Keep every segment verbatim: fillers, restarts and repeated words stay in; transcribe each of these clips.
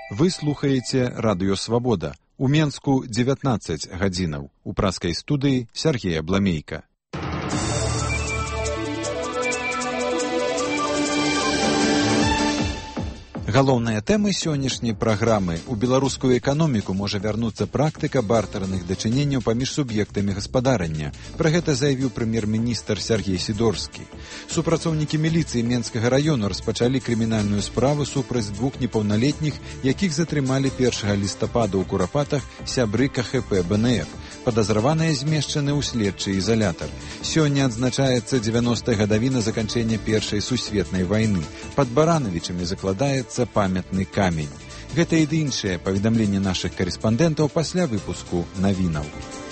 Вы слухаеце радыё «Свабода». У Менску дзевятнаццаць гадзінаў. У праскай студыі Сергея Бламейка. Галоўныя тэмы сённяшняй праграмы. У беларускую эканоміку можа вярнуцца практыка бартэрных дачыненняў паміж суб'ектамі гаспадарання. Пра гэта заявіў прэм'ер-міністр Сергей Сідорскі. Супрацоўнікі міліцыі Менскага раёну распачалі крымінальную справу супраць двух непаўналетніх, якіх затрымалі першага лістапада ў Курапатах сябры ка ха пэ бэ эн эф. Падазраваныя змешчаны ў следчы ізалятар. Сёння адзначаецца дзевяностая гадавіна заканчэння Першай сусветнай вайны. Пад Баранавічамі закладаецца памятны камень. Гэта і іншыя паведамленні нашых карэспандэнтаў пасля выпуску навінаў.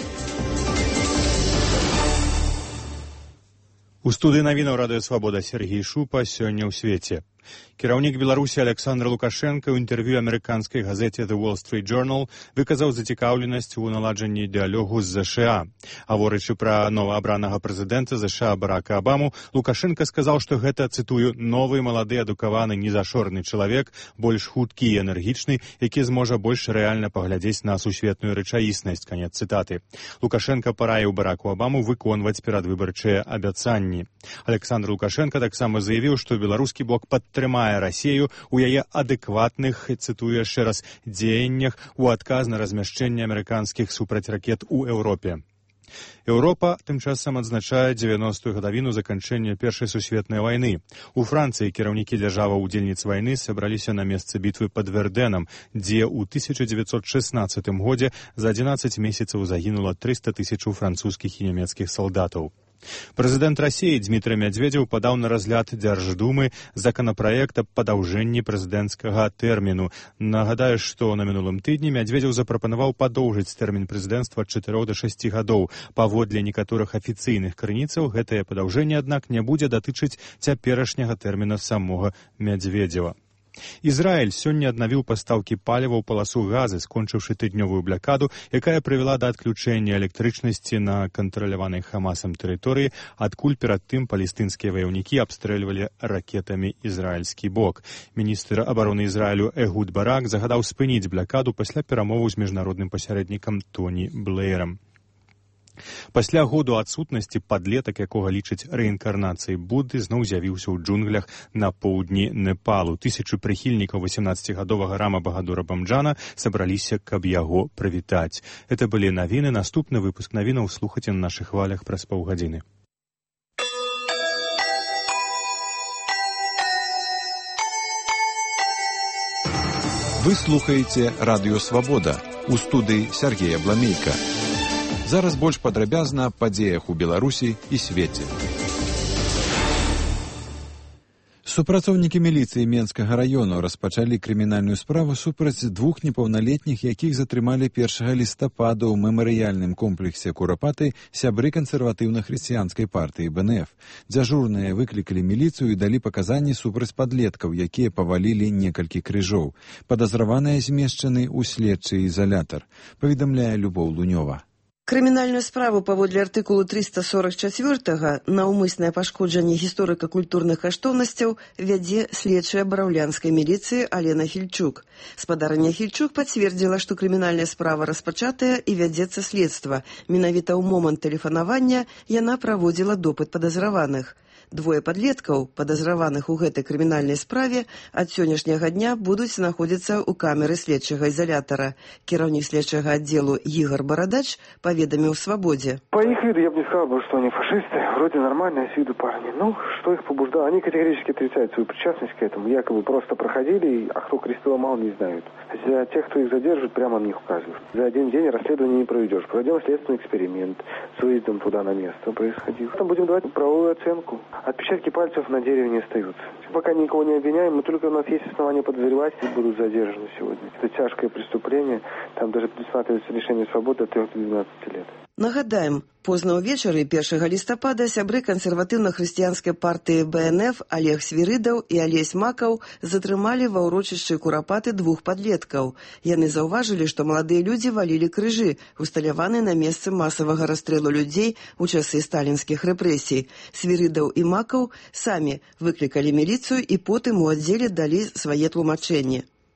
У студыі навінаў радыё «Свабода» Сергей Шупа. Сёння ў свеце. Кіраўнік Беларусі Александр Лукашенко ў інтэрв'ю амерыканскай газеце The Wall Street Journal выказаў зацікаўленасць у наладжанні дыялогу з ЗША. Гаворачы пра новаабранага прэзідэнта ЗША Барака Абаму, Лукашенко сказаў, што гэта, цытую, новы, малады, адукаваны, незашорны чалавек, больш хуткі і энергічны, які зможа больш рэальна паглядзець на сусветную рэчаіснасць. Канец цытаты. Лукашенко параіў Бараку Абаму выконваць перадвыбарчыя абяцанні. Александр Лукашенко таксама заявіў, што беларускі бок падтрымае Расію у яе адэкватных, цытую яшчэ раз, дзеяннях у адказ на размяшчэнне амерыканскіх супрацьракет у Еўропе. Еўропа тым часам адзначае дзевяностую гадавіну заканчэння Першай сусветнай вайны. У Францыі кіраўнікі дзяржаваў-удзельніц вайны сабраліся на месцы бітвы пад Вердэнам, дзе ў тысяча дзевяцьсот шэснаццатым годзе за адзінаццаць месяцаў загінула трыста тысячаў французскіх і нямецкіх салдатаў. Прэзідэнт Расіі Дмітрый Мядзведзеў падаў на разгляд Дзярждумы законапраект аб падаўжэнні прэзідэнцкага тэрміну. Нагадаю, што на мінулым тыдні Мядзведзеў запрапанаваў падоўжыць тэрмін прэзідэнцтва ад чатырох да шасці гадоў. Паводле некаторых афіцыйных крыніцаў, гэтае падаўжэнне, аднак, не будзе датычыць цяперашняга тэрміна самога Мядзведзева. Ізраіль сёння аднавіў пастаўкі паліва ў паласу газы, скончыўшы тыднёвую блакаду, якая прывяла да адключэння электрычнасці на кантраляванай Хамасам тэрыторыі, адкуль перад тым палестынскія ваяўнікі абстрэльвалі ракетамі ізраільскі бок. Міністр абароны Ізраілю Эгуд Барак загадаў спыніць блакаду пасля перамоваў з міжнародным пасярэднікам Тоні Блэйрам. Пасля году адсутнасці падлетак, якога лічаць рэінкарнацыяй Будды, зноў з'явіўся ў джунглях на поўдні Непалу. Тысячы прыхільнікаў васемнаццацігадовага Рама Багадура Бамджана сабраліся, каб яго прывітаць. Это былі навіны. Наступны выпуск навінаў слухаце на нашых хвалях праз паўгадзіны. Вы слухаеце радыё «Свабода». У студыі Сергея Бламейка. Зараз больш падрабязна аб падзеях у Беларусі і свеце. Супрацоўнікі міліцыі Менскага раёну распачалі крымінальную справу супраць двух непаўналетніх, якіх затрымалі першага лістапада ў мемарыяльным комплексе Курапаты сябры кансерватыўна-хрысціянскай партыі бэ эн эф. Дзяжурныя выклікалі міліцыю і далі паказанні супраць падлеткаў, якія павалілі некалькі крыжоў. Падазраваныя змешчаны ў следчы ізалятар, паведамляе Любоў Лунёва. Крымінальную справу паводле артыкулу трыста сорок чацвёртага наўмыснае пашкоджанне гісторыка-культурных каштоўнасцяў вядзе следчая бараўлянскай міліцыі Алена Хільчук. Спадарня Хільчук пацвердзіла, што крымінальная справа распачатая і вядзецца следства. Менавіта ў момант тэлефанавання яна праводзіла допыт падазраваных. Двое падлеткаў, падазраваных у гэтай крымінальнай справе, ад сённяшняга дня будуць знаходзіцца ў камеры следчага изолятора. Кіраўнік следчага аддзелу Игорь Бородач поведомил в «Свободе». По их виду я бы не сказал, что они фашисты. Вроде нормальные с виду парни. Ну, что их побуждало? Они категорически отрицают свою причастность к этому. Якобы просто проходили, а кто крестил мало не знают. За тех, кто их задерживает, прямо на них указывают. За один день расследование не проведешь. Проведем следственный эксперимент с выездом туда на место происходило. Потом будем давать правовую оценку. Отпечатки пальцев на дереве не остаются. Пока никого не обвиняем, но только у нас есть основания подозревать, и будут задержаны сегодня. Это тяжкое преступление. Там даже предусматривается лишение свободы от трёх до двенадцати лет. Нагадаем, позна ўвечары першага лістапада сябры кансерватыўна-хрысціянскай партыі бэ эн эф Олег Свірыдаў і Алесь Макаў затрымалі ва ўрочышчы Курапаты двух падлеткаў. Яны заўважылі, што маладыя людзі валілі крыжы, усталяваныя на месцы масавага расстрэлу людзей у часы сталінскіх рэпрэсій. Свірыдаў і Макаў самі выклікалі міліцыю і потым у аддзеле далі свае тлумачэнні.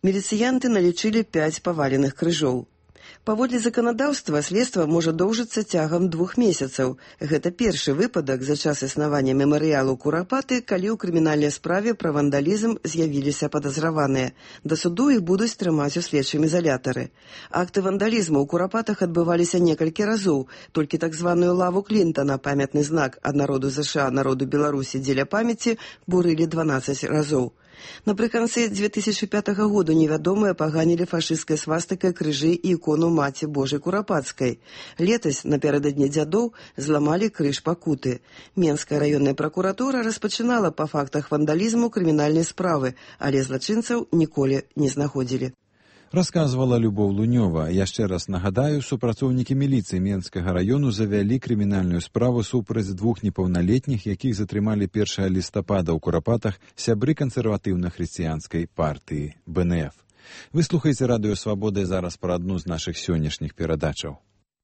Міліцыянты налічылі пяць паваленых крыжоў. Паводле заканадаўства следства можа доўжыцца цягам двух месяцаў. Гэта першы выпадак за час існавання мемарыялу Курапаты, калі ў крымінальнай справе пра вандалізм з'явіліся падазраваныя. Да суду іх будуць трымаць у следчым изалятары. Акты вандалізму ў Курапатах адбываліся некалькі разоў. Толькі так званую лаву Клінтана, памятны знак ад народу ЗША народу Беларусі дзеля памяці, бурылі дванаццаць разоў. Напрыканцы дзве тысячы пятага году невядомыя паганілі фашысцкай свастыкай крыжы і ікону Маці Божай Курапацкай. Летась, напярэдадні дзядоў, зламалі крыж Пакуты. Менская раённая пракуратура распачынала па фактах вандалізму крымінальнай справы, але злачынцаў ніколі не знаходзілі. Расказвала Любоў Лунёва. Яшчэ раз нагадаю, супрацоўнікі міліцыі Менскага раёну завялі крымінальную справу супраць двух непаўналетніх, якіх затрымалі першага лістапада ў Курапатах сябры кансерватыўна-хрысціянскай партыі Бэ Эн Эф. Вы слухаеце радыё Свабода зараз пра адну з нашых сённяшніх перадачаў.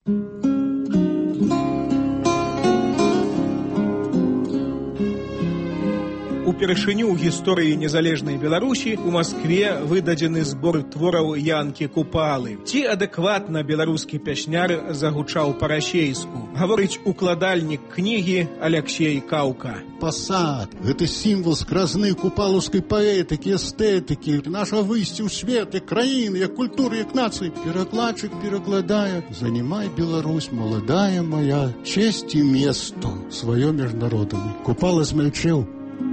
Упершыню ў гісторыі незалежнай Беларусі у Маскве выдадзены збор твораў Янкі Купалы. Ці адэкватна беларускі пясняр загучаў па-расейску, гаворыць укладальнік кнігі Аляксей Каўка. Пасад – гэта сімвал скразны купалаўскай паэтыкі, эстэтыкі, наша выйсце ў свет, як краіны, як культуры, як нацыі. Перакладчык перакладае: «Занимай, Беларусь, маладая моя, честь і место сваё міжнароднае». Купала змялчэў.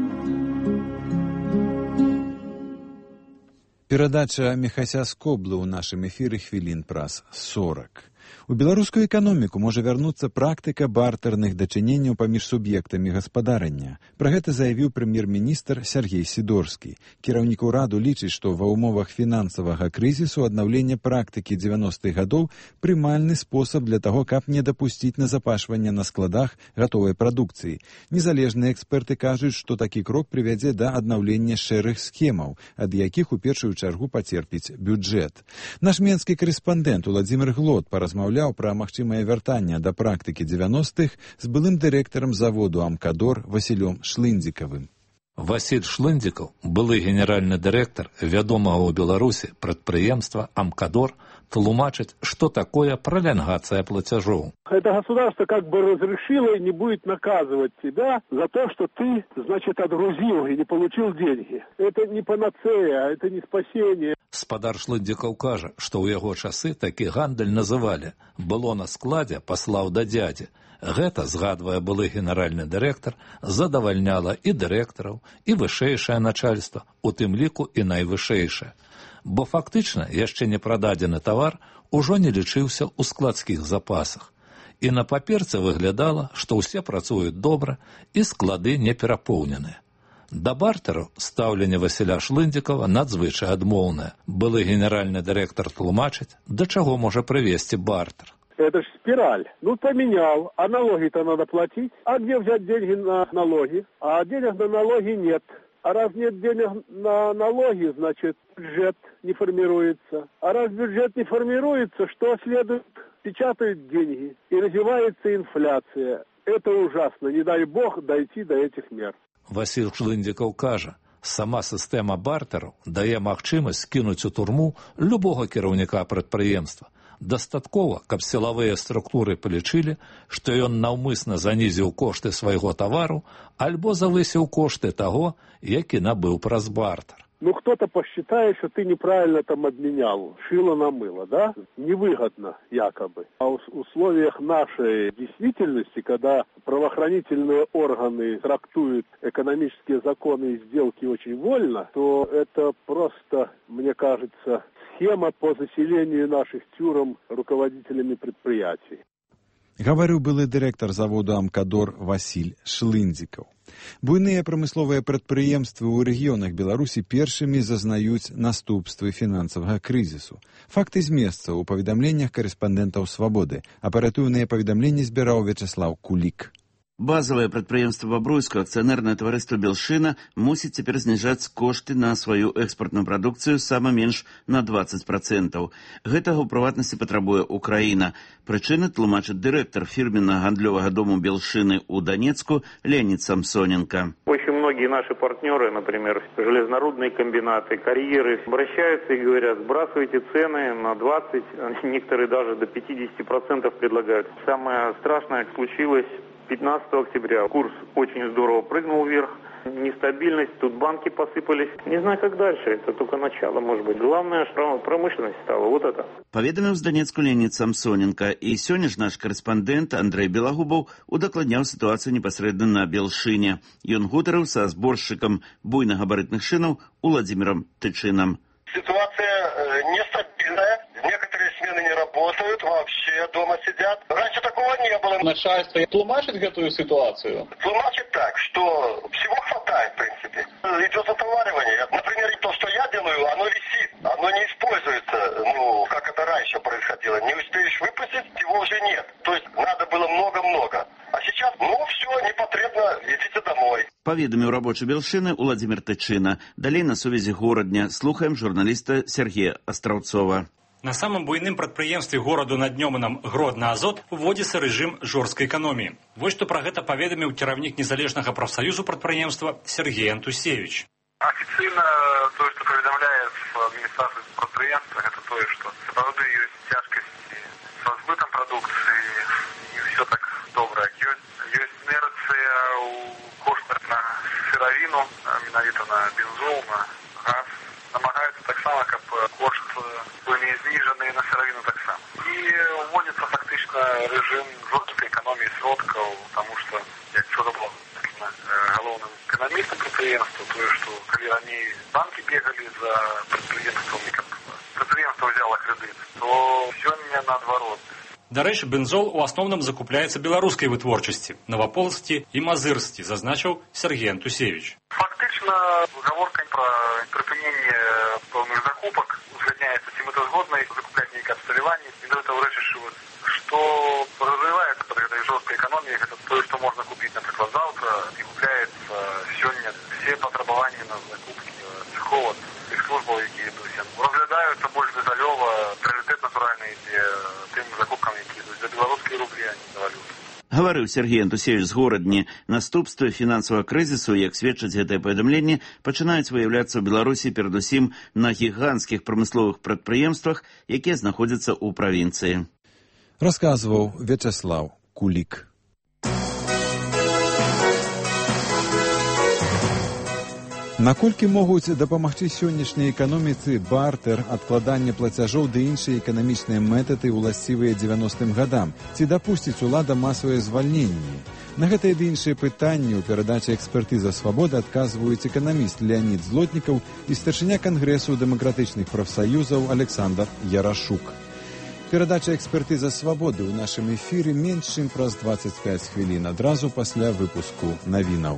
Перадача Міхася Скоблы ў нашым эфіры хвілін праз сорак. У беларускую эканоміку можа вярнуцца практыка бартэрных дачыненняў паміж суб'ектамі гаспадарання. Пра гэта заявіў прэм'ер-міністр Сяргей Сідорскі. Кіраўнік ураду лічыць, што ва ўмовах фінансавага крызісу аднаўленне практыкі дзевяностых гадоў прымальны спосаб для таго, каб не дапусціць назапашвання на складах гатовай прадукцыі. Незалежныя эксперты кажуць, што такі крок прывядзе да аднаўлення шэрых схемаў, ад якіх у першую чаргу пацерпіць бюджэт. Наш менскі карэспандэнт Уладзімір Глот паразмаўляў пра магчымае вяртанне да практыкі дзевяностых з былым дырэктарам заводу «Амкадор» Васілём Шлындзікавым. Васіль Шлындзікаў, былы генеральны дырэктар вядомага ў Беларусі прадпрыемства «Амкадор», тлумачыць, что такое пролонгация платежов. Это государство как бы разрешило и не будет наказывать тебя за то, что ты, значит, отгрузил и не получил деньги. Это не панацея, это не спасение. Спадар Шлындзікаў кажа, што ў яго часы такі гандаль называлі «было на складзе, паслаў да дядзі». Гэта, згадвае былы генеральны дырэктар, задавальняла і дырэктараў, і вышэйшае начальства, у тым ліку і найвышэйшае. Бо фактычна яшчэ не прададзены тавар ужо не лічыўся ў складскіх запасах. І на паперцы выглядала, што ўсе працуюць добра і склады не перапоўненыя. Да бартэру стаўленне Васіля Шлындзікава надзвычай адмоўнае. Былы генеральны дырэктар тлумачыць, да чаго можа прывесці бартэр. Это ж спираль. Ну, поменял, а налоги-то надо платить. А где взять деньги на налоги? А денег на налоги нет. А раз нет денег на налоги, значит, бюджет не формируется. А раз бюджет не формируется, что следует? Печатают деньги. И развивается инфляция. Это ужасно. Не дай бог дойти до этих мер. Васіль Шлындзікаў кажа, сама сістэма бартэру дае магчымасць скінуць у турму любога кіраўніка прадпрыемства. Дастаткова, каб сілавыя структуры палічылі, што ён наўмысна занізіў кошты свайго тавару альбо завысіў кошты таго, які набыў праз бартэр. Ну, кто-то посчитает, что ты неправильно там обменял, шило на мыло, да? Невыгодно, якобы. А в условиях нашей действительности, когда правоохранительные органы трактуют экономические законы и сделки очень вольно, то это просто, мне кажется, схема по заселению наших тюрем руководителями предприятий. Гаварыў былы дырэктар заводу «Амкадор» Васіль Шлындзікаў. Буйныя прамысловыя прадпрыемствы ў рэгіёнах Беларусі першымі зазнаюць наступствы фінансавага крызісу. Факты з месца ў паведамленнях карэспандэнтаў «Свабоды». Аператыўныя паведамленні збіраў Вячаслаў Кулік. Базавае прадпрыемства Бабруйска, акцыянернае таварыства «Белшына» мусіць цяпер зніжаць кошты на сваю экспартную прадукцыю сама менш на двадцать процентов. Гэтага ў прыватнасці патрабуе Украіна. Прычыны тлумачыць дырэктар фірменнага гандлёвага дому «Белшыны» ў Данецку Леонид Самсоненко. Очень многие многие наши партнеры, например, железнорудные комбинаты, карьеры, обращаются и говорят, сбрасывайте цены на двадцать, некоторые даже до пятьдесят процентов предлагают. Самое страшное случилось пятнадцатого октября. Курс очень здорово прыгнул вверх. Нестабильность, тут банки посыпались. Не знаю, как дальше, это только начало, может быть. Главное, что промышленность стала, вот это. Паведаміў з Данецку Леонид Самсоненко. І сёння ж наш корэспандэнт Андрей Белагубаў удакладняў сітуацыю непасрэдна на Белшыне. Ён гутарыў са зборшчыкам буйнагабарытных шынаў Уладзімірам Тычынам. Ситуация э, нестабильная. Некоторые смены не работают, вообще дома сидят. Раньше такого не было. Начальство тлумачит эту ситуацию? Тлумачит так, что всего хватает, в принципе. Идет отоваривание. Например, то, что я делаю, оно висит. Оно не используется, ну, как это раньше происходило. Не успеешь выпустить, его уже нет. То есть надо было много-много. А сейчас, ну, все, не потребно, идите домой. Паведаміў рабочы Белшыны Уладзімір Тычына. Далей на сувязі горадня. Слухаем журналіста Сергея Астраўцова. На самом буйным прадпрыемстве гораду над Днёманом Гродна-Азот уводзіцца рэжым жорсткай эканоміі. Вось што пра гэта паведаміў кіраўнік незалежнага прафсаюзу прадпрыемства Сергей Антусевич. Официально то, что поведомляет администрация прадпрыемства, это то, что сапраўды ёсць цяжкасці со збытам продукции, не все так добра, як ёсць. Ёсць інерцыя ў коштах на сыравіну, менавіта на бензол, на газ. Намагаюцца таксама, каб кошт былі зніжаны на сыравіну таксама. І уводзіцца фактычна рэжым жорсткай эканоміі сродкаў, таму што, як вчора было галоўным эканамістам прадпрыемства, тое, што калі раней банкі бегалі за прадпрыемствамі, каб прадпрыемства ўзяла крэдыт, то сёння наадварот. Дарэчы, бензол у асноўным закупляецца беларускай вытворчасці, наваполацці і мазырсці, зазначыў Сергей Антусевич. Фактычна гаворка пра прыпыненне пэўных закупак узгадняецца, ці мы то згодны закупляць нейкае абсталяванне, і да этого рэчы, што развіваецца пры гэтай жорсткай эканоміі, гэта тое, што можна купіць, напрыклад, заўтра, і купляецца сёння все патрабаванні на закупкі цехова, тых службаў, якія ідуць. Разглядаюцца больш дэталёва, прыярытэт натуральна ідзе тым закупкам, які ідуць за беларускія рублі, а не за валюту. Гаварыў Сергей Антусевич з горадні. Наступствы фінансавага крызісу, як сведчаць гэтае паведамленне, пачынаюць выяўляцца ў Беларусі перадусім на гіганцкіх прамысловых прадпрыемствах, якія знаходзяцца ў правінцыі. Расказваў Вячеслав Кулік. Наколькі могуць дапамагчы сённяшняй эканоміцы бартэр, адкладанне плацяжоў ды іншыя эканамічныя метады ўласцівыя дзевяностым гадам? Ці дапусціць улада масавае звальненне? На гэтыя ды іншыя пытанні ў перадачы «Экспертыза свабоды» адказваюць эканаміст Леонид Злотнікаў і старшыня Кангрэсу дэмакратычных прафсаюзаў Александр Ярашук. Перадача «Экспертыза свабоды» ў нашым эфіры менш чым праз дваццаць пяць хвілін адразу пасля выпуску навінаў.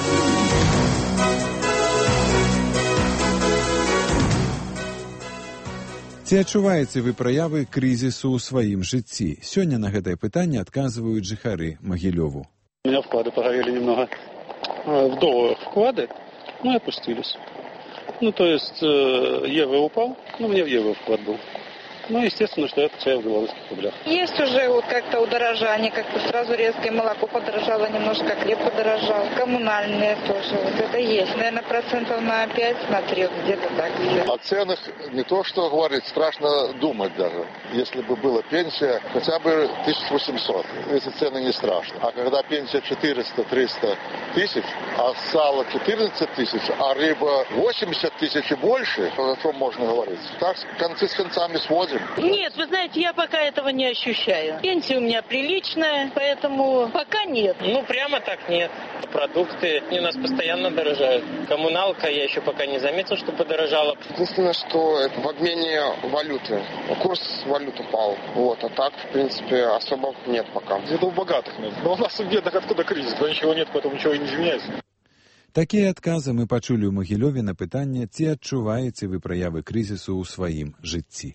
Ці адчуваеце вы праявы крызісу ў сваім жыцці? Сёння на гэтае пытанне адказваюць жыхары Магілёву. У меня вклады погорели немного. В долларах вклады, ну и опустились. Ну, то есть евро упал, ну, мне в евро вклад был. Ну, естественно, что я потерял в белорусских рублях. Есть уже вот как-то удорожание, как-то сразу резкое, молоко подорожало немножко, хлеб подорожал, коммунальные тоже, вот это есть. Наверное, процентов на пять, на три, где-то так. О ценах не то, что говорить, страшно думать даже. Если бы была пенсия хотя бы тысяча восемьсот, эти цены не страшны. А когда пенсия четыреста-триста тысяч, а сало четырнадцать тысяч, а рыба восемьдесят тысяч и больше, то о чем можно говорить? Так концы с концами сводим. Нет, вы знаете, я пока этого не ощущаю. Пенсия у меня приличная, поэтому пока нет. Ну, прямо так нет. Продукты у нас постоянно дорожают. Коммуналка я еще пока не заметил, что подорожала. Единственное, что это в обмене валюты. Курс валют упал. Вот, а так, в принципе, особо нет пока. Где-то у богатых нет. Но у нас у бедных откуда кризис? Да ничего нет, поэтому ничего и не изменяется. Такія адказы мы пачулі ў Магілёве на пытанне, ці адчуваеце вы праявы крызісу ў сваім жыцці.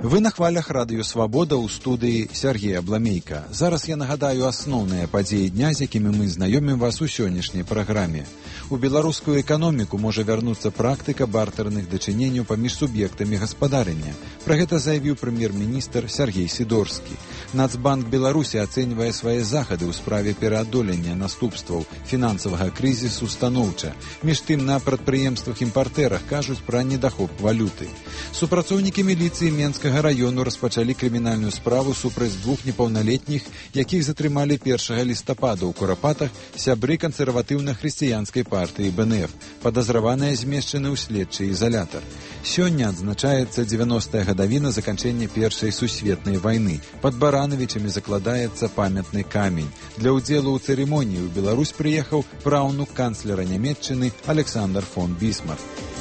Вы на хвалях радыё «Свабода» ў студыі Сергея Абламейка. Зараз я нагадаю асноўныя падзеі дня, з якімі мы знаёмім вас у сённяшняй праграме. У беларускую эканоміку можа вярнуцца практыка бартэрных дачыненняў паміж суб'ектамі гаспадарання. Пра гэта заявіў прэм'ер-міністр Сергей Сідорскі. Нацбанк Беларусі ацэньвае свае захады ў справе пераадолення наступстваў фінансавага крызісу станоўча. Між тым, на прадпрыемствах-імпартэрах кажуць пра недахоп валюты. Супрацоўнікі міліцыі Менскага раёну распачалі крымінальную справу супраць двух непаўналетніх, якіх затрымалі першага лістапада ў Курапатах сябры кансерватыўна-хрысціянскай партыі Бэ Эн Эф. Падазраваныя змешчаны ў следчы ізалятар. Сёння адзначаецца дзевяностая гадавіна заканчэння Першай сусветнай вайны. Пад Баранавічамі закладаецца памятны камень. Для ўдзелу ў цырымоніі ў Беларусь прыехаў праўнук канцлера Нямецчыны Александр фон Бісмарк.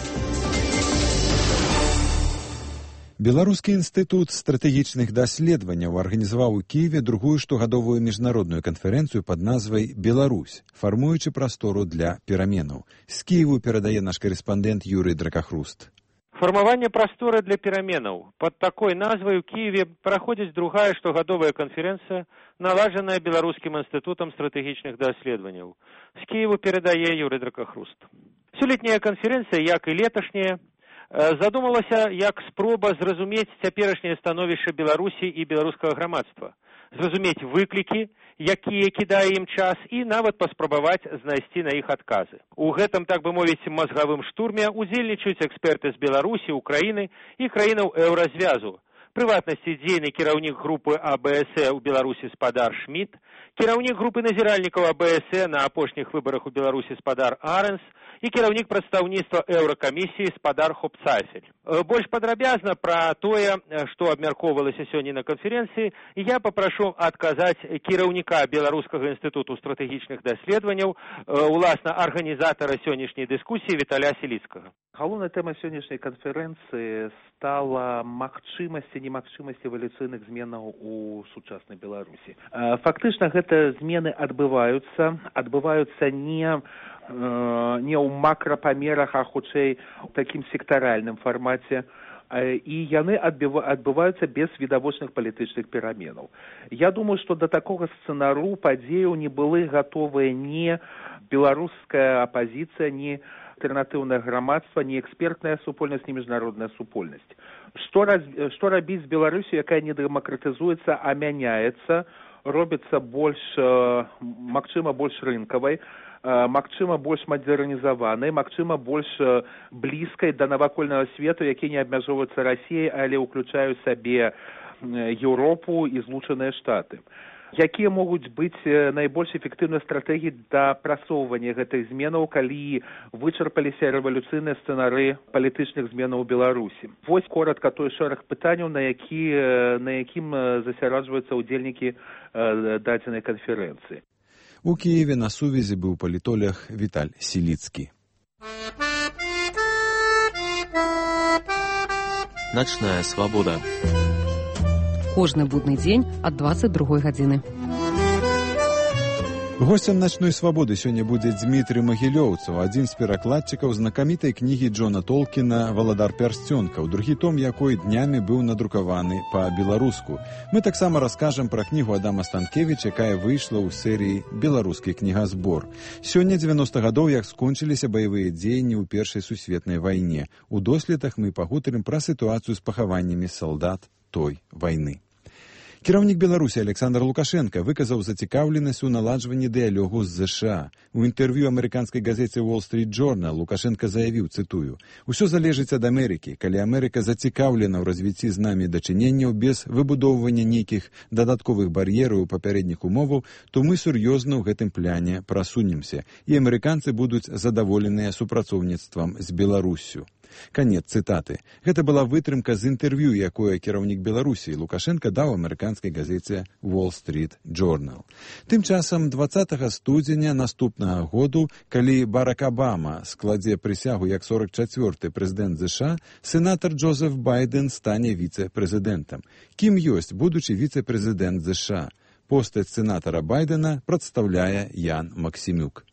Беларускі інстытут стратэгічных даследаванняў арганізаваў у Кіеве другую штогадовую міжнародную канферэнцыю пад назвай «Беларусь», фармуючы прастору для пераменаў. З Кіеву перадае наш карэспандэнт Юрый Дракахруст. Формование простора для переменов. Под такой назвой в Киеве проходит другая штогадовая конференция, налаженная Белорусским институтом стратегичных доследований. С Киеву передае Юрий Дракахруст. Сёлетняя конференция, як и леташняя, задумалася як спроба зразумець цяперашняе становішча Беларусі і беларускага грамадства, зразумець выклікі, якія кідае ім час, і нават паспрабаваць знайсці на іх адказы. У гэтым, так бы мовіць, мазгавым штурме удзельнічаюць эксперты з Беларусі, Украіны і краінаў еўразвязу. Прыватнасці дзейны кіраўнік групы А Бэ Эс Э ў Беларусі спадар Шмідт, кіраўнік групы назіральнікаў А Бэ Эс Э на апошніх выбарах у Беларусі спадар Арэнс і кіраўнік прадстаўніцтва Еўракамісіі спадар Хопцайфель. Больш падрабязна пра тое, што абмяркоўвалася сёння на канферэнцыі, я папрашу адказаць кіраўніка Беларускага інстытуту стратэгічных даследаванняў, уласна арганізатара сённяшняй дыскусіі Віталя Сіліцкага. Галоўная тэма сённяшняй канферэнцыі стала магчымасці, немагчымасці эвалюцыйных зменаў у сучаснай Беларусі. Фактычна гэта змены адбываюцца, адбываюцца не не ў макрапамерах, а хутчэй у такім сектаральным фармаце, і яны адбываюцца без відавочных палітычных пераменаў. Я думаю, што да такога сцэнару падзеяў не былі гатовыя ні беларуская апазіцыя, ні альтэрнатыўнае грамадства, ні экспертная супольнасць, ні міжнародная супольнасць. Што, раз, што рабіць з Беларусю, якая не дэмакратызуецца, а мяняецца, робіцца больш, магчыма, больш рынкавай, магчыма, больш мадэрнізаванай, магчыма, больш блізкай да навакольнага свету, які не абмяжоўваецца Расіяй, але ўключаюць сабе Еўропу і Злучаныя Штаты. Якія могуць быць найбольш эфектыўныя стратэгіі да прасоўвання гэтых зменаў, калі вычарпаліся рэвалюцыйныя сцэнары палітычных зменаў у Беларусі? Вось коратка той шэраг пытанняў, на, які, на якім засяраджваюцца ўдзельнікі дадзенай канферэнцыі. У Киеве на сувязі быў палітолог Віталь Сіліцкі. Начная свабода. Кожны будны дзень ад дваццаць другой гадзіны. Гостем «Начной свабоды» сёння будзе Дмітрый Магілёўцаў, адзін з перакладчыкаў знакамітай кнігі Джона Толкіна «Валадар пярсцёнкаў», другі том якой днямі быў надрукаваны па-беларуску. Мы таксама раскажам пра кнігу Адама Станкевіча, якая выйшла ў серыі «Беларускі кнігазбор». Сёння дзевяноста гадоў, як скончыліся баявыя дзеянні ў Першай сусветнай вайне. У доследах мы пагутарым пра сітуацыю з пахаваннямі салдат той вайны. Кіраўнік Беларусі Александр Лукашенко выказаў зацікаўленасць у наладжванні дыялогу з ЗША. У інтэрв'ю амерыканскай газеце Wall Street Journal Лукашенко заявіў, цытую, «Усё залежыць ад Амерыкі. Калі Амерыка зацікаўлена ў развіцці з намі дачыненняў без выбудоўвання нейкіх дадатковых бар'ераў і папярэдніх умоваў, то мы сур'ёзна ў гэтым пляне прасунемся, і амерыканцы будуць задаволеныя супрацоўніцтвам з Беларуссю». Канец цытаты. Гэта была вытрымка з інтэрв'ю, якое кіраўнік Беларусі Лукашенко даў амерыканскай газеце Wall Street Journal. Тым часам дваццатага студзеня наступнага году, калі Барак Абама складзе прысягу як сорок чацвёрты прэзідэнт ЗША, сенатар Джозеф Байден стане віцэ-прэзідэнтам. Кім ёсць будучы віцэ-прэзідэнт ЗША? Постаць сенатара Байдена прадстаўляе Ян Максімюк.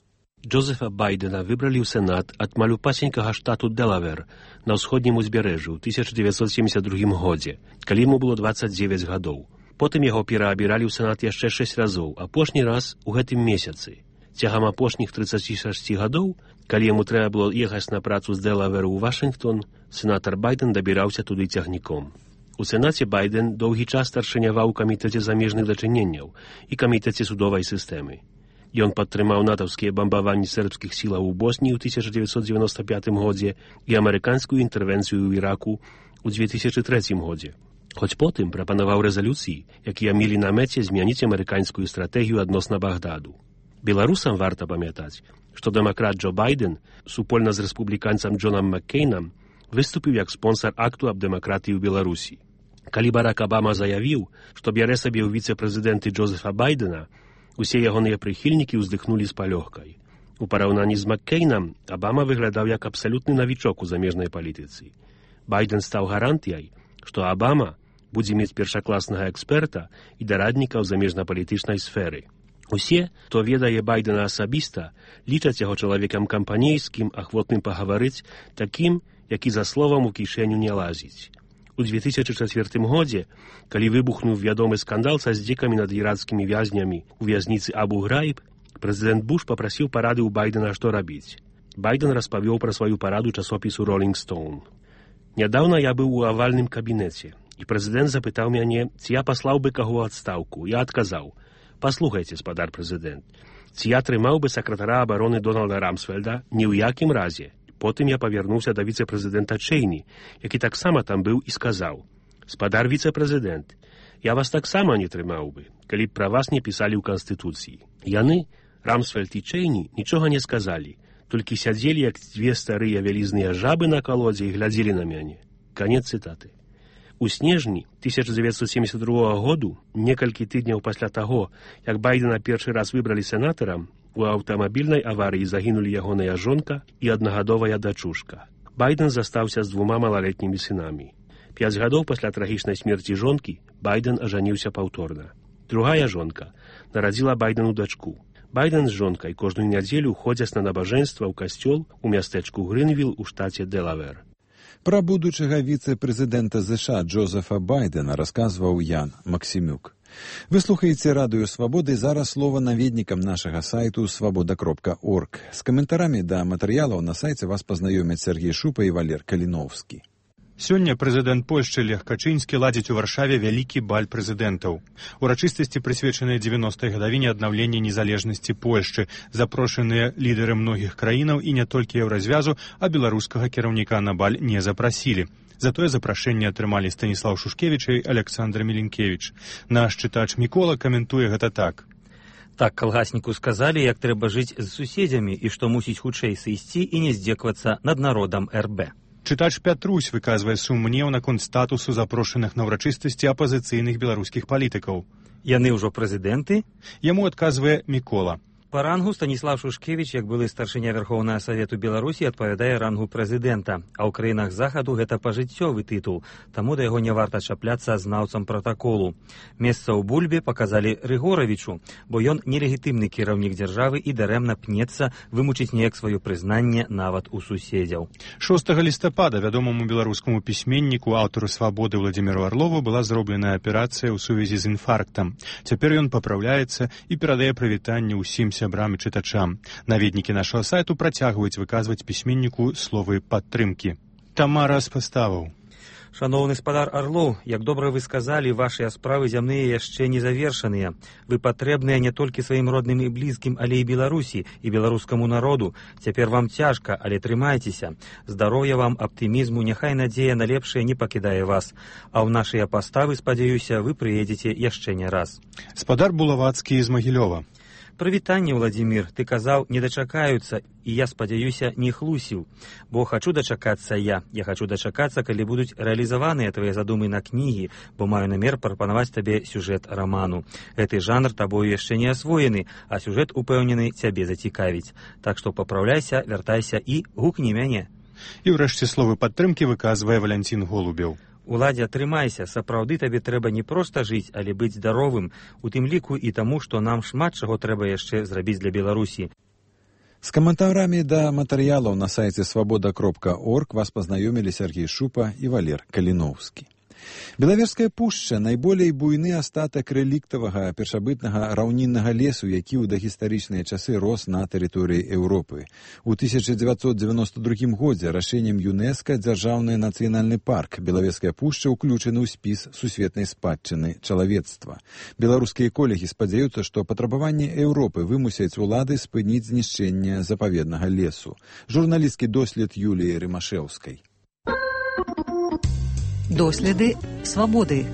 Джозефа Байдена выбралі ў Сенат ад малюпасенькага штату Дэлавер на ўсходнім узбярэжжы ў тысяча дзевяцьсот семьдесят другім годзе, калі яму было дваццаць дзевяць гадоў. Потым яго пераабіралі ў Сенат яшчэ шэсць разоў, апошні раз у гэтым месяцы. Цягам апошніх трыццаці шасці гадоў, калі яму трэба было ехаць на працу з Дэлаверу ў Вашынгтон, сенатар Байден дабіраўся туды цягніком. У Сенаце Байден доўгі час старшыняваў у камітэце замежных дачыненняў і камітэце судовай сістэмы. Ён падтрымаў натаўскія бамбаванні сербскіх сілаў у Босніі ў тысяча дзевяцьсот дзевяносто пятым годзе і амерыканскую інтэрвенцыю ў Іраку ў две тысячы трэцім годзе. Хоць потым прапанаваў рэзалюцыі, якія мелі на мэце змяніць амерыканскую стратэгію адносна Багдаду. Беларусам варта памятаць, што дэмакрат Джо Байден супольна з рэспубліканцам Джонам Маккейнам выступіў як спонсар акту аб дэмакратыі ў Беларусі. Калі Барак Абама заявіў, што бярэ сабе ў віцэ-прэзідэнты Джозефа Байдена, усе ягоныя прыхільнікі ўздыхнулі з палёгкай. У параўнанні з Маккейнам Абама выглядаў як абсалютны навічок у замежнай палітыцы. Байден стаў гарантыяй, што Абама будзе мець першакласнага эксперта і дарадніка ў замежнапалітычнай сферы. Усе, хто ведае Байдена асабіста, лічаць яго чалавекам кампанейскім, ахвотным пагаварыць, такім, які за словам у кішэню не лазіць. У две тысячы чацвёртым годзе, калі выбухнуў вядомы скандал са здзекамі над іракскімі вязнямі ў вязніцы Абу-Граіб, прэзідэнт Буш папрасіў парады ў Байдена, што рабіць. Байден распавёў пра сваю параду часопісу «Ролінг Стоун». Нядаўна я быў у авальным кабінеце, і прэзідэнт запытаў мяне, ці я паслаў бы каго ў адстаўку. Я адказаў: «Паслухайце, спадар прэзідэнт, ці я трымаў бы сакратара абароны Дональда Рамсфельда? Ні ў якім разе». Потым я павярнуўся да віцэ-прэзідэнта Чэйні, які таксама там быў, і сказаў: «Спадар віцэ-прэзідэнт, я вас таксама не трымаў бы, калі б пра вас не пісалі ў Канстытуцыі». Яны, Рамсфельд і Чэйні, нічога не сказалі, толькі сядзелі, як дзве старыя вялізныя жабы на калодзе, і глядзелі на мяне. Канец цытаты. У снежні тысяча дзевяцьсот семьдесят другога году, некалькі тыдняў пасля таго, як Байдена першы раз выбралі сенатарам, у аўтамабільнай аварыі загінулі ягоная жонка і аднагадовая дачушка. Байден застаўся з двума малалетнімі сынамі. Пяць гадоў пасля трагічнай смерці жонкі Байден ажаніўся паўторна. Другая жонка нарадзіла Байдену дачку. Байден з жонкай кожную нядзелю ходзяць на набажэнства ў касцёл у мястэчку Грынвілл у штаце Дэлавер. Пра будучага віцэ-прэзідэнта ЗША Джозефа Байдена расказваў Ян Максімюк. Вы слухаеце радыё «Свабоды», зараз слова наведнікам нашага сайту свабода кропка орг. З каментарамі да матэрыялаў на сайце вас пазнаёмяць Сергей Шупа і Валер Каліноўскі. Сёння прэзідэнт Польшчы Лех Качынскі ладзіць у Варшаве вялікі баль прэзідэнтаў. Урачыстасці прысвечаныя дзевяностай гадавіне аднаўлення незалежнасці Польшчы, запрошаныя лідары многіх краінаў і не толькі еўразвязу, а беларускага кіраўніка на баль не запрасілі. Затое запрашэнне атрымалі Станіслаў Шушкевіч і Александр Міленкевіч. Наш чытач Мікола каментуе гэта так. Так калгасніку сказалі, як трэба жыць з суседзямі і што мусіць хутчэй сысці і не здзеквацца над народам эр бэ. Чытач Пятрусь выказвае сумнеў наконт статусу запрошаных на ўрачыстасці апазіцыйных беларускіх палітыкаў. Яны ўжо прэзідэнты? Яму адказвае Мікола. Па рангу Станіслав Шушкевіч, як былы старшыня Верхоўнага Савету Беларусі, адпавядае рангу прэзідэнта, а ў краінах захаду гэта пажыццёвы тытул, таму да яго не варта чапляцца знаўцам пратаколу. Месца ў бульбе паказалі Рыгоравічу, бо ён нелегітымны кіраўнік дзяржавы і дарэмна пнецца вымучыць неяк сваё прызнанне нават у суседзяў. шостага лістапада вядомаму беларускаму пісьменніку, аўтару «Свабоды» Владзіміру Арлову была зробленая аперацыя ў сувязі з інфарктам. Цяпер ён папраўляецца і перадае прывітанне ўсім сябрам і чытачам. Наведнікі нашага сайту працягваюць выказваць пісьменніку словы падтрымкі. Тамара з паставаў. Шаноўны спадар Арлоў, як добра вы сказалі, вашыя справы зямныя яшчэ не завершаныя. Вы патрэбныя не толькі сваім родным і блізкім, але і Беларусі, і беларускаму народу. Цяпер вам цяжка, але трымайцеся. Здароўя вам, аптымізму, няхай надзея на лепшае не пакідае вас. А ў нашыя паставы, спадзяюся, вы прыедзеце яшчэ не раз. Спадар Булавацкі з Магілёва. Прывітанне, Владзімір, ты казаў, не дачакаюцца, і я, спадзяюся, не хлусіў. Бо хачу дачакацца я. Я хачу дачакацца, калі будуць рэалізаваныя твае задумы на кнігі, бо маю намер прапанаваць табе сюжэт раману. Гэты жанр табою яшчэ не асвоены, а сюжэт, упэўнены, цябе зацікавіць. Так што папраўляйся, вяртайся і гукні мяне. І ўрэшце словы падтрымкі выказвае Валянцін Голубеў. Уладзя, трымайся, сапраўды табе трэба не проста жыць, але быць здаровым, у тым ліку і таму, што нам шмат чаго трэба яшчэ зрабіць для Беларусі. З каментарамі да матэрыялаў на сайце свабода кропка орг вас пазнаёмілі Сергей Шупа і Валер Каліноўскі. Белаверская пушча – найболей буйны астатак рэліктавага першабытнага раўніннага лесу, які ў дагістарычныя часы рос на тэрыторыі Еўропы. У тысяча дзевяцьсот дзевяносто другім годзе рашэннем ЮНЕСКО дзяржаўны нацыянальны парк Белавежская пушча ўключаны ў спіс сусветнай спадчыны чалавецтва. Беларускія калегі спадзяюцца, што патрабаванні Еўропы вымусяць улады спыніць знішчэнне запаведнага лесу. Журналістскі дослед Юліі Рымашэўскай. Доследы свабоды.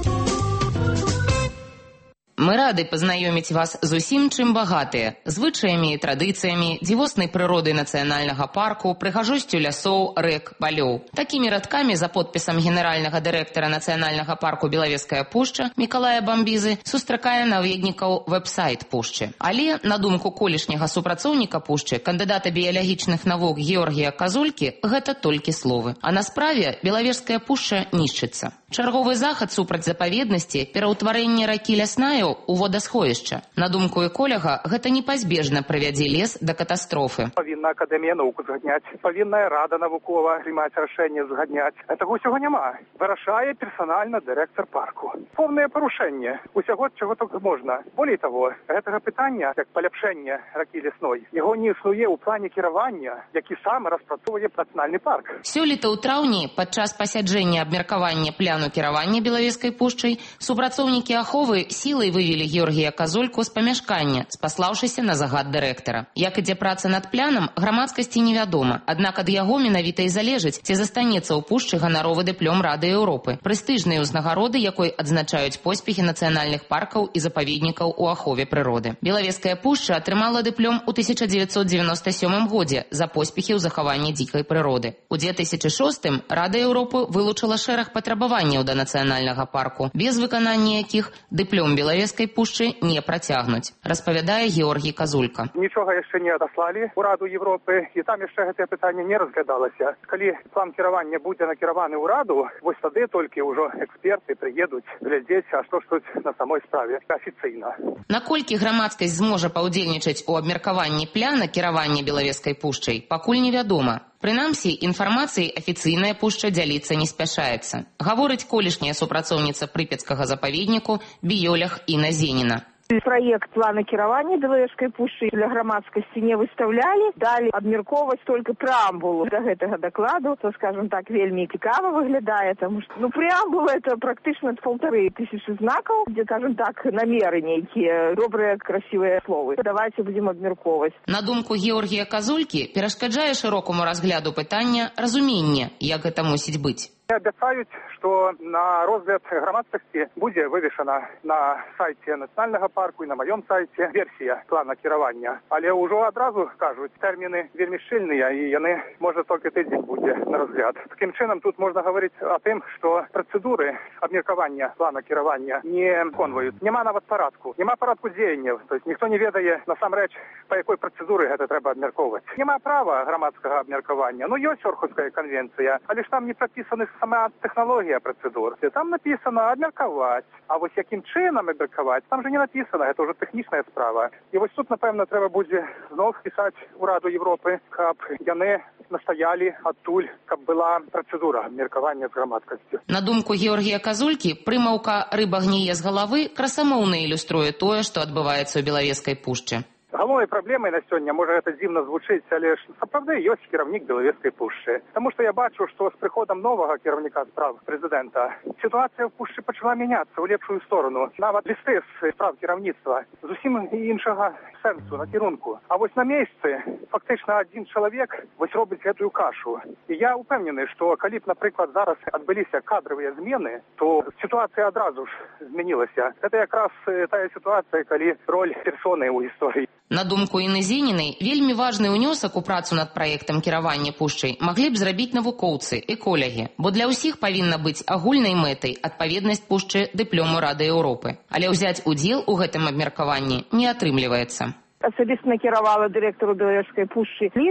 Мы рады пазнаёміць вас з усім, чым багатыя, звычаямі і традыцыямі, дзівоснай прыродай нацыянальнага парку, прыгажосцю лясоў, рэк, палёў. Такімі радкамі за подпісам генеральнага дырэктара нацыянальнага парку Белавежская пушча Мікалая Бамбізы сустракае наведнікаў вэб-сайт пушчы. Але, на думку колішняга супрацоўніка пушчы, кандыдата біялагічных навук Георгія Казулькі, гэта толькі словы. А на справе Белавежская пушча нішчыцца. Чарговы захад супраць запаведнасці, пераўтварэнне ракі Ляснаю у водасховішча. На думку эколага, гэта непазбежна прывядзе лес да катастрофы. Павінна акадэмія навук згадняць, павінная рада навукова прымаць рашэнне згадняць. Гэтага ўсяго няма. Вырашае персанальна дырэктар парку. Поўнае парушэнне усяго, чаго толькі можна. Болей таго, гэтага пытання, як паляпшэнне ракі Лясной, яго не існуе ў плане кіравання, які сам распрацоўвае нацыянальны парк. Сёлета ў траўні, падчас пасяджэння абмеркавання пляну кіравання Белавежскай пушчай, супрацоўнікі аховы сілай вывелі Георгія Казульку з памяшкання, спаслаўшыся на загад дырэктара. Як ідзе праца над плянам, грамадскасці невядома, аднак ад яго менавіта і залежыць, ці застанецца ў пушчы ганаровы дыплом Рады Еўропы, прэстыжныя ўзнагароды, якой адзначаюць поспехі нацыянальных паркаў і запаведнікаў у ахове прыроды. Белавежская пушча атрымала дыплом у тысяча дзевяцьсот дзевяноста сёмым годзе за поспехі ў захаванні дзікай прыроды. У две тысячы шостым Рада Еўропы вылучыла шэраг патрабаванняў да нацыянальнага парку, без выканання якіх дыплом Белавежскай пушчы не працягнуць, распавядае Георгій Казулька. Нічога яшчэ не адаслалі ў Раду Еўропы, і там яшчэ гэтае пытанне не разглядалася. Калі план кіравання будзе накіраваны ў Раду, вось тады толькі ўжо эксперты прыедуць глядзець, а што ж тут на самой справе афіцыйна. Наколькі грамадскасць зможа паўдзельнічаць у абмеркаванні пляна кіравання Белавежскай пушчай, пакуль невядома. Прынамсі, інфармацыяй афіцыйная пушча дзяліцца не спяшаецца, гаворыць колішняя супрацоўніца прыпецкага запаведніку біёлаг Інна Зеніна. Проект плана кіравання Белавежскай пушчы для грамадскасці не выставлялі, далі абмяркоўваць толькі преамбулу да гэтага дакладу, то, скажем так, вельмі цікава выглядае, тому што, ну, преамбула это практычна полторы тысячи знакаў, где, скажем так, намеры нейкія, добрыя, красивыя словы. Давайте будем абмяркоўваць. На думку Георгія Казулькі, перашкаджае шырокаму разгляду пытання разуменне, як гэта мусіць быць. Абяцаюць, што на розгляд грамадскасці будзе вывешана на сайце нацыянальнага парку і на маём сайце версія плана кіравання. Але ўжо адразу кажуць, тэрміны вельмі шчыльныя, і яны, можа, толькі тыдзень будзе на разгляд. Такім чынам, тут можна гаварыць о тым, што працэдуры абмеркавання плана кіравання не выконваюць. Няма нават парадку. Няма парадку дзеянняў. То есть ніхто не ведае насамрэч, па якой працэдуры гэта трэба абмяркоўваць. Няма права грамадскага абмеркавання. Ну, ёсць Орхуская канвенцыя, але ж там не прапісаны сама тэхналогія працэдур. Там написано абмеркаваць. А вось якім чынам абмеркаваць, там же не написано, гэта ўжо тэхнічная справа. І вось тут, напэўна, трэба будзе зноў пісаць у Раду Еўропы, каб яны настаялі адтуль, каб была працэдура абмеркавання з грамадскасцю. На думку Георгія Казулькі, прымаўка «рыба гніе з галавы» красамоўна ілюструе тое, што адбываецца ў Белавежскай пушчы. Галоўнай праблемай на сёння, можа гэта дзіўна звучыць, але ж сапраўды ёсць кіраўнік Белавежскай пушчы. Таму што я бачу, што з прыходам новага кіраўніка справ прэзідэнта сітуацыя ў пушчы пачала мяняцца ў лепшую сторону. Нават лісты з справ кіраўніцтва зусім іншага сэнсу, накірунку. А вось на месцы фактычна адзін чалавек вось робіць гэтую кашу. І я ўпэўнены, што калі б, напрыклад, зараз адбыліся кадравыя змены, то сітуацыя адразу ж змянілася. Гэта якраз тая сітуацыя, калі роль персоны ў гісторыі. На думку Інны Зенінай, вельмі важны ўнёсак у працу над праектам кіравання пушчай маглі б зрабіць навукоўцы, эколагі, бо для ўсіх павінна быць агульнай мэтай адпаведнасць пушчы дыплому Рады Еўропы. Але ўзяць удзел у гэтым абмеркаванні не атрымліваецца. Асабіста накіравала дырэктару Белавежскай пушчы ліст з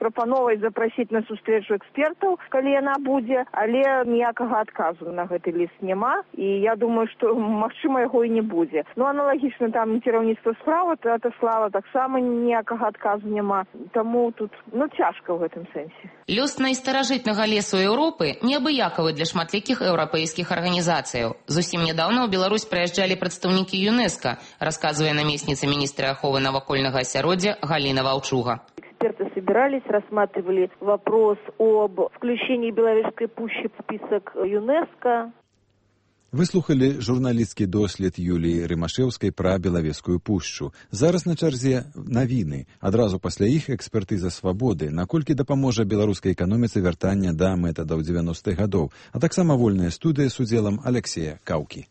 прапановай запрасіць на сустрэчу экспертаў, калі яна будзе, але ніякага адказу на гэты ліст няма, і я думаю, што магчыма яго і не будзе. Ну, аналагічна там кіраўніцтва справа атаслала, таксама ніякага адказу няма. Таму тут, ну, цяжка ў гэтым сэнсе. Лёс найстаражытнага лесу Еўропы неабыякавы для шматлікіх еўрапейскіх арганізацыяў. Зусім нядаўна ў Беларусь прыязджалі прадстаўнікі ЮНЕСКО, расказвае намесніца міністра аховы навакольнага асяроддзя Галина Ваўчуга. Эксперты собирались, рассматривали вопрос об включении Беловежской пущи в список ЮНЕСКО. Выслухалі журналісцкі дослед Юліі Рымашэўскай пра Белавежскую пушчу. Зараз на чарзе навіны. Адразу пасля іх экспертыза свабоды, наколькі дапаможа беларускай эканоміцы вяртання да метадаў дзевяностых гадоў, а таксама вольная студыя з удзелам Алексея Каўкі.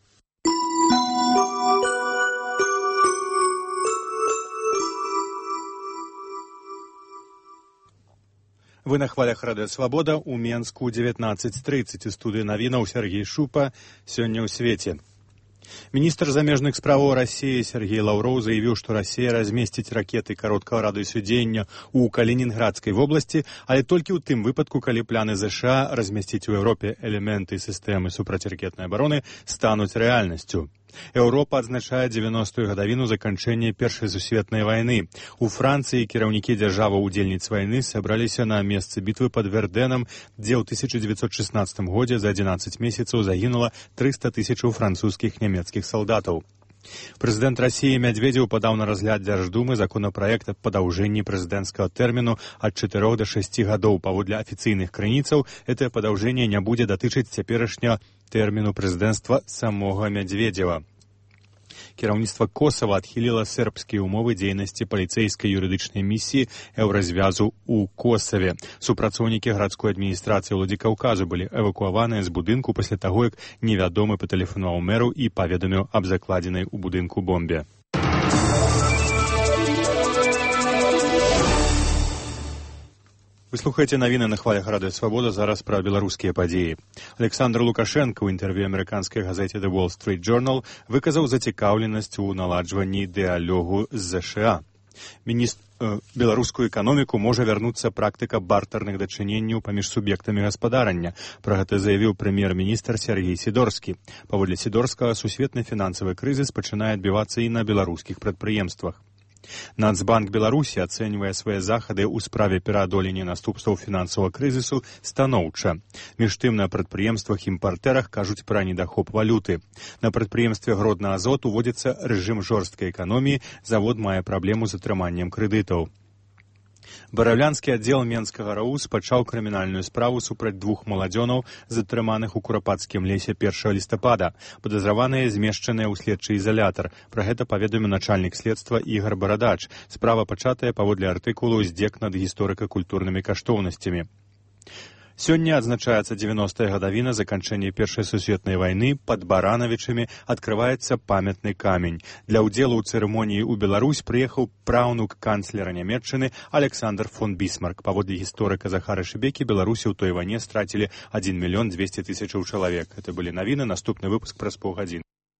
Вы на хвалях радыё Свабода ў Менску дзевятнаццаць трыццаць. У студыі навінаў Сергей Шупа. Сёння ў свеце. Міністр замежных справаў Расіі Сергей Лаўроў заявіў, што Расія размесціць ракеты кароткага радыусу дзеяння ў Калінінградскай вобласці, але толькі ў тым выпадку, калі планы ЗША размясціць у Еўропе элементы сістэмы супрацьракетнай абароны стануць рэальнасцю. Еўропа адзначае дзевяностую гадавіну заканчэння Першай сусветнай вайны. У Францыі кіраўнікі дзяржаваў-удзельніц вайны сабраліся на месцы бітвы пад Вердэнам, дзе ў тысяча дзевяцьсот шаснаццатым годзе за адзінаццаць месяцаў загінула трыста тысячаў французскіх нямецкіх салдатаў. Прэзідэнт Расіі Мядзведзеў падаў на разгляд Дзярждумы законапраект аб падаўжэнні прэзідэнцкага тэрміну ад чатырох да шасці гадоў. Паводле афіцыйных крыніцаў, гэтае падаўжэнне не будзе датычыць цяперашняга тэрміну прэзідэнцтва самога Мядзведзева. Кіраўніцтва Косава адхіліла сербскія ўмовы дзейнасці паліцэйскай юрыдычнай місіі Еўразвязу ў Косаве. Супрацоўнікі гарадской адміністрацыі Владзікаўказу былі эвакуаваныя з будынку пасля таго, як невядомы патэлефанаваў мэру і паведаміў аб закладзенай у будынку бомбе. Вы слухаеце навіны на хвалях радыё Свабода, зараз пра беларускія падзеі. Александр Лукашенко ў інтэрв'ю амерыканскай газеце The Wall Street Journal выказаў зацікаўленасць у наладжванні дыялогу з ЗША. Міністр э, беларускую эканоміку можа вярнуцца практыка бартарных дачыненняў паміж суб'ектамі гаспадарання. Пра гэта заявіў прэм'ер-міністр Сергей Сідорскі. Паводле Сідорскага, сусветны фінансавы крызіс пачынае адбівацца і на беларускіх прадпрыемствах. Нацбанк Беларусі ацэньвае свае захады ў справе пераадолення наступстваў фінансавага крызісу станоўча. Між тым, на прадпрыемствах-імпартэрах кажуць пра недахоп валюты. На прадпрыемстве Гродна-Азот уводзіцца рэжым жорсткай эканоміі, завод мае праблему з атрыманнем крэдытаў. Бараўлянскі аддзел Менскага РАУС пачаў крымінальную справу супраць двух маладзёнаў, затрыманых у Курапацкім лесе першага лістапада. Падазраваныя змешчаныя ў следчы ізалятар. Пра гэта паведаміў начальнік следства Ігар Барадач. Справа пачатая паводле артыкулу «Здзек над гісторыка-культурнымі каштоўнасцямі». Сёння адзначаецца дзевяностая гадавіна заканчэння Першай сусветнай вайны. Пад Баранавічамі адкрываецца памятны камень. Для ўдзелу ў цырымоніі ў Беларусь прыехаў праўнук канцлера Нямецчыны Александр фон Бісмарк. Паводле гісторыка Захара Шыбекі, беларусі ў той вайне страцілі адзін мільён дзвесце тысячаў чалавек. Гэта былі навіны, наступны выпуск праз паўгадзіны.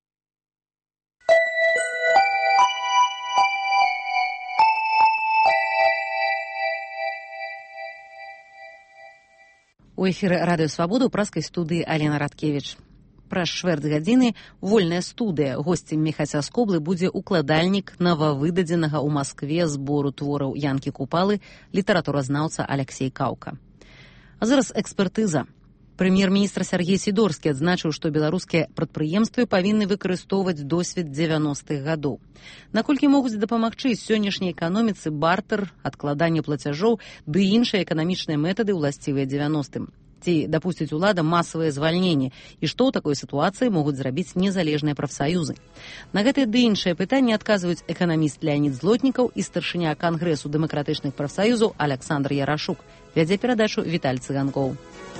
У эфіры радыё Свабода ў праскай студыі Алена Радкевіч. Праз чвэрць гадзіны вольная студыя. Госцем Міхася Скоблы будзе укладальнік новавыдадзенага ў Маскве збору твораў Янкі Купалы, літаратуразнаўца Алексей Каўка. А зараз экспертыза. Прэм'ер-міністр Сергей Сідорскі адзначыў, што беларускія прадпрыемствы павінны выкарыстоўваць досвед дзевяностых гадоў. Наколькі могуць дапамагчы сённяшняй эканоміцы бартэр, адкладанне плацяжоў ды іншыя эканамічныя метады, уласцівыя дзевяностым? Ці дапусціць улада масавае звальненне? І што ў такой сітуацыі могуць зрабіць незалежныя прафсаюзы? На гэтыя ды іншыя пытанні адказваюць эканаміст Леонід Злотнікаў і старшыня Кангрэсу дэмакратычных прафсаюзаў Александр Ярашук. Вядзе перадачу Віталь Цыганкоў.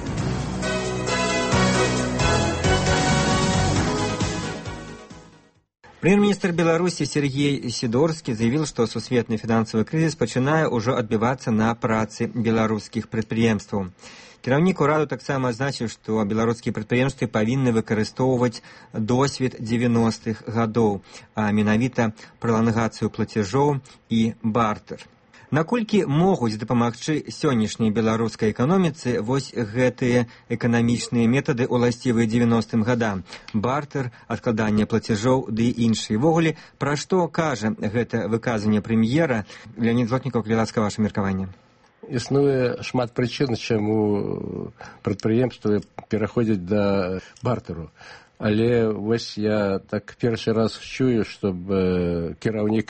Премьер-министр Беларуси Сергей Сидорский заявил, что сусветный финансовый кризис пачынае ўжо адбівацца на працы беларускіх прадпрыемстваў. Кіраўнік ураду таксама адзначыў, што беларускія прадпрыемствы павінны выкарыстоўваць досвед дзевяностых гадоў, а менавіта пралангацыю плацяжоў і бартэр. Наколькі могуць дапамагчы сённяшняй беларускай эканоміцы вось гэтыя эканамічныя метады уласцівыя дзевяностым гадам? Бартэр, адкладанне плацяжоў ды іншыя. Ввогуле, пра што кажа гэта выказанне прэм'ера? Леонид Злотнікаў, калі ласка, ваша меркаванне. Існуе шмат прычын, чаму прадпрыемствы пераходзяць да бартэру. Але вось я так першы раз чую, щоб кіраўнік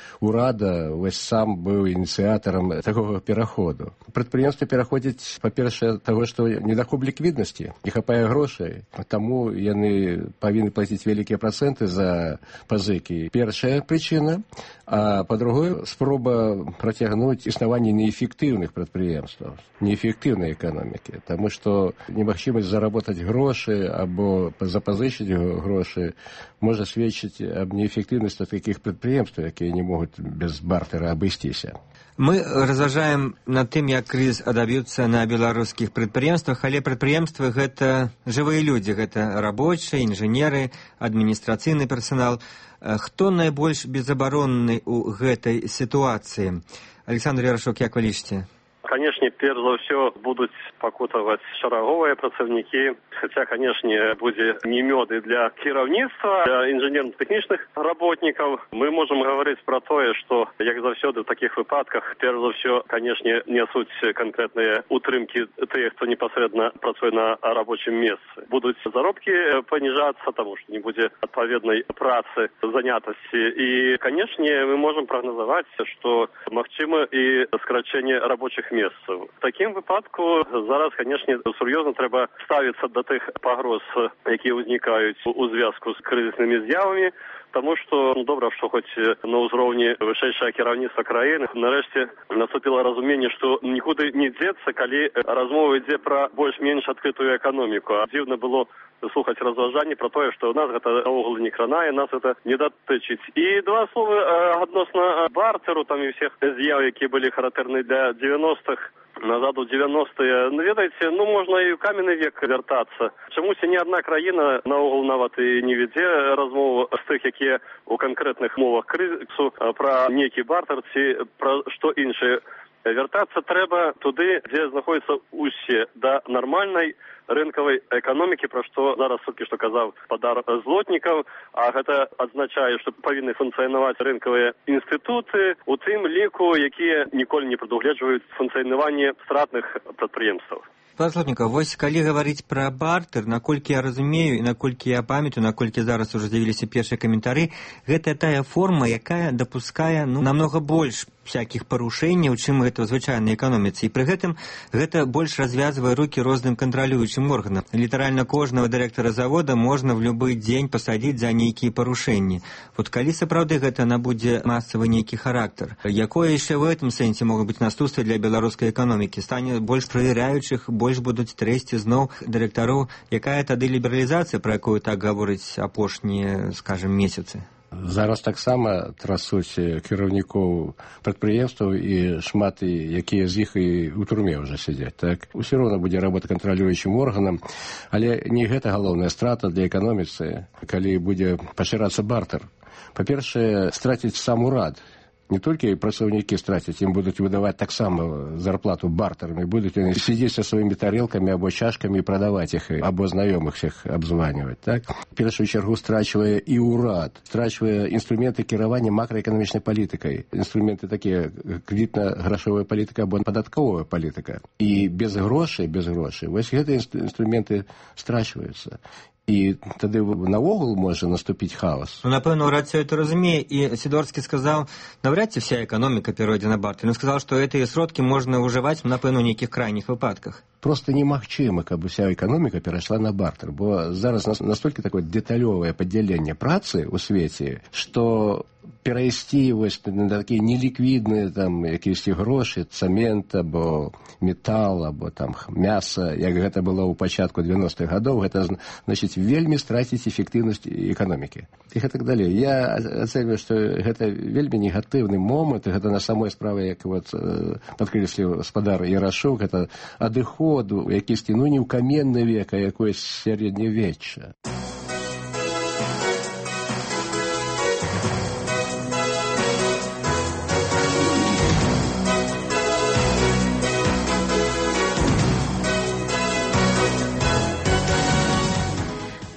урада вось сам быў ініцыятарам такога пераходу. Прадпрыемствы пераходзяць, па-першае, таго, што недахоп ліквіднасці, не хапае грошай, таму яны павінны плаціць вялікія працэнты за пазыкі. Першая прычына, а па-другое, спроба працягнуць існаванне неэфектыўных прадпрыемстваў, неэфектыўнай эканомікі, таму што немагчымасць заработаць грошы або запазычыць грошы можа сведчыць аб неэфектыўнасці такіх прадпрыемстваў, якія не могуць без бартера абысціся. Мы разважаем над тым, як крызіс адаб'ецца на беларускіх прадпрыемствах, але прадпрыемствы гэта жывыя людзі, гэта рабочыя, інжынеры, адміністрацыйны персанал. Хто найбольш безабаронны ў гэтай сітуацыі? Александр Ярашок, як вы лічыце? Канешне, перш за ўсё будуць пакутаваць шараговыя працаўнікі, хаця, канешне, будзе не мёды для кіраўніцтва, для інжынерна-тэхнічных работнікаў. Мы можам гаварыць пра тое, што, як заўсёды в такіх выпадках, перш за ўсё, канешне, нясуць канкрэтныя утрымкі тыя, хто непасрэдна працуе на рабочым месцы. Будуць заробкі паніжацца, таму што не будзе адпаведнай працы, занятасці. І, канешне, мы можам прагназаваць, што магчыма і скарачэнне рабочых месцаў. В такім выпадку зараз, канешне, сур'ёзна трэба ставіцца да тых пагроз, якія ўзнікаюць у звязку з крызіснымі з'явамі, таму што ну, добра, што хоць на ўзроўні вышэйшае кіраўніцтва краіны нарэшце наступіла разуменне, што нікуды не дзецца, калі размова ідзе пра больш-менш адкрытую эканоміку. А дзіўна было слухаць разважанні пра тое, што ў нас гэта наогул не кранае, нас гэта не датычыць. І два словы адносна бартэру, там і ўсіх з'яў, якія былі характэрны для дзевяностых, назад у дзевяностыя, ну, ведаеце, ну, можна і ў каменны век вяртацца. Чамусь ні адна краіна наогул нават і не вядзе размову з тых, якія ў канкрэтных мовах крызісу пра нейкі бартэр ці пра што іншае. Вяртацца трэба туды, дзе знаходзяцца усе, да нармальнай рынкавай эканомікі, пра што зараз толькі што казаў спадар Злотнікаў, а гэта адзначае, што павінны функцыянаваць рынкавыя інстытуты, у тым ліку, якія ніколі не прадугледжваюць функцыянаванне стратных прадпрыемстваў. Пан Злотнікаў, вось калі гаварыць пра бартэр, наколькі я разумею і наколькі я памятаю, наколькі зараз ужо з'явіліся першыя каментары, гэта тая форма, якая дапускае ну, намнога больш всякіх парушэнняў, чым гэта ў звычайнай эканоміцы. І пры гэтым гэта больш развязвае рукі розным кантралюючым органам. Літаральна кожнага дырэктара завода можна в любы дзень пасадзіць за нейкія парушэнні. Вот калі сапраўды гэта набудзе масавы нейкі характар, якое яшчэ в гэтым сэнсе могуць быць наступствы для беларускай эканомікі? Стане больш правяраючых, больш будуць трэсці зноў дырэктароў. Якая тады лібералізацыя, пра якую так гаворыць апошнія, скажем, месяцы? Зараз таксама трасуць кіраўнікоў прадпрыемстваў і шмат, якія з іх і ў турме ўжо сядзяць. Так? Усё роўна будзе работа кантралюючым органам, але не гэта галоўная страта для эканоміцы, калі будзе пашырацца бартэр. Па-першае, страціць сам урад. Не толькі працаўнікі страцяць, ім будуць выдаваць таксама зарплату бартэрам, і будуць яны сидзець са сваімі тарелкамі або чашкамі і прадаваць іх, або знаёмых іх абзваніваць. Так? В першую чаргу страчвае і ўрад, страчвае інструменты кіравання макраэканамічнай палітыкай, інструменты такія крэдытна-грашовая палітыка або падатковая палітыка. І без грошай, без грошай, вось гэтыя інструменты страчваюцца. І тады наогул можа наступіць хаос. Ну, напэўна, урад все это разумее, і Сідорскі сказаў, навряд ці вся эканоміка перайдзе на бартэр. Ён сказаў, што гэтыя сродкі можна ўжываць, напэўна, у нейкіх крайніх выпадках. Просто немагчыма, каб уся эканоміка перайшла на бартэр, бо зараз настолькі такое дэталёвае падзяленне працы ў свеце, што перайсці вось на такія неліквідныя там якісь грошы, цэмент або метал, або там мяса, як гэта было ў пачатку дзевяностых гадоў, гэта значыць вельмі страціць эфектыўнасць эканомікі. І гэтак далей. Я ацэньваю, што гэта вельмі негатыўны момант, і гэта на самой справе, як вот падкрэсліў спадар Ярашук, гэта адыходу якісьці, ну, не ў каменны век, а якое сярэднявечча.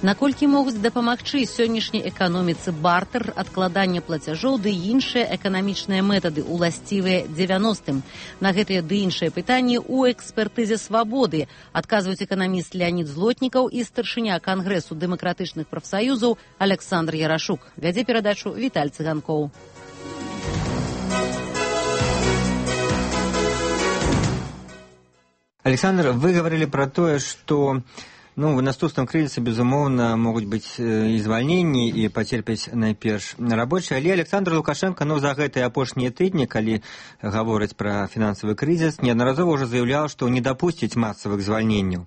Наколькі могуць дапамагчы сённяшняй эканоміцы бартэр, адкладанне плацяжоў ды іншыя эканамічныя метады, уласцівыя дзевяностым? На гэтыя ды іншыя пытанні ў экспертызе «Свабоды» адказваюць эканаміст Леонид Злотнікаў і старшыня Кангрэсу дэмакратычных прафсаюзаў Александр Ярашук. Вядзе перадачу Віталь Цыганкоў. Александр, вы говорили про то, что ну, в наступным кризисе, безумоўна, могуць быць і звальненні, і пацерпяць найперш рабочыя. Але Александр Лукашенко, ну, за гэтыя апошнія тыдні, калі гаворыць пра фінансавы крызіс, неаднаразова ўжо заяўляў, што не дапусціць масавых звальненняў.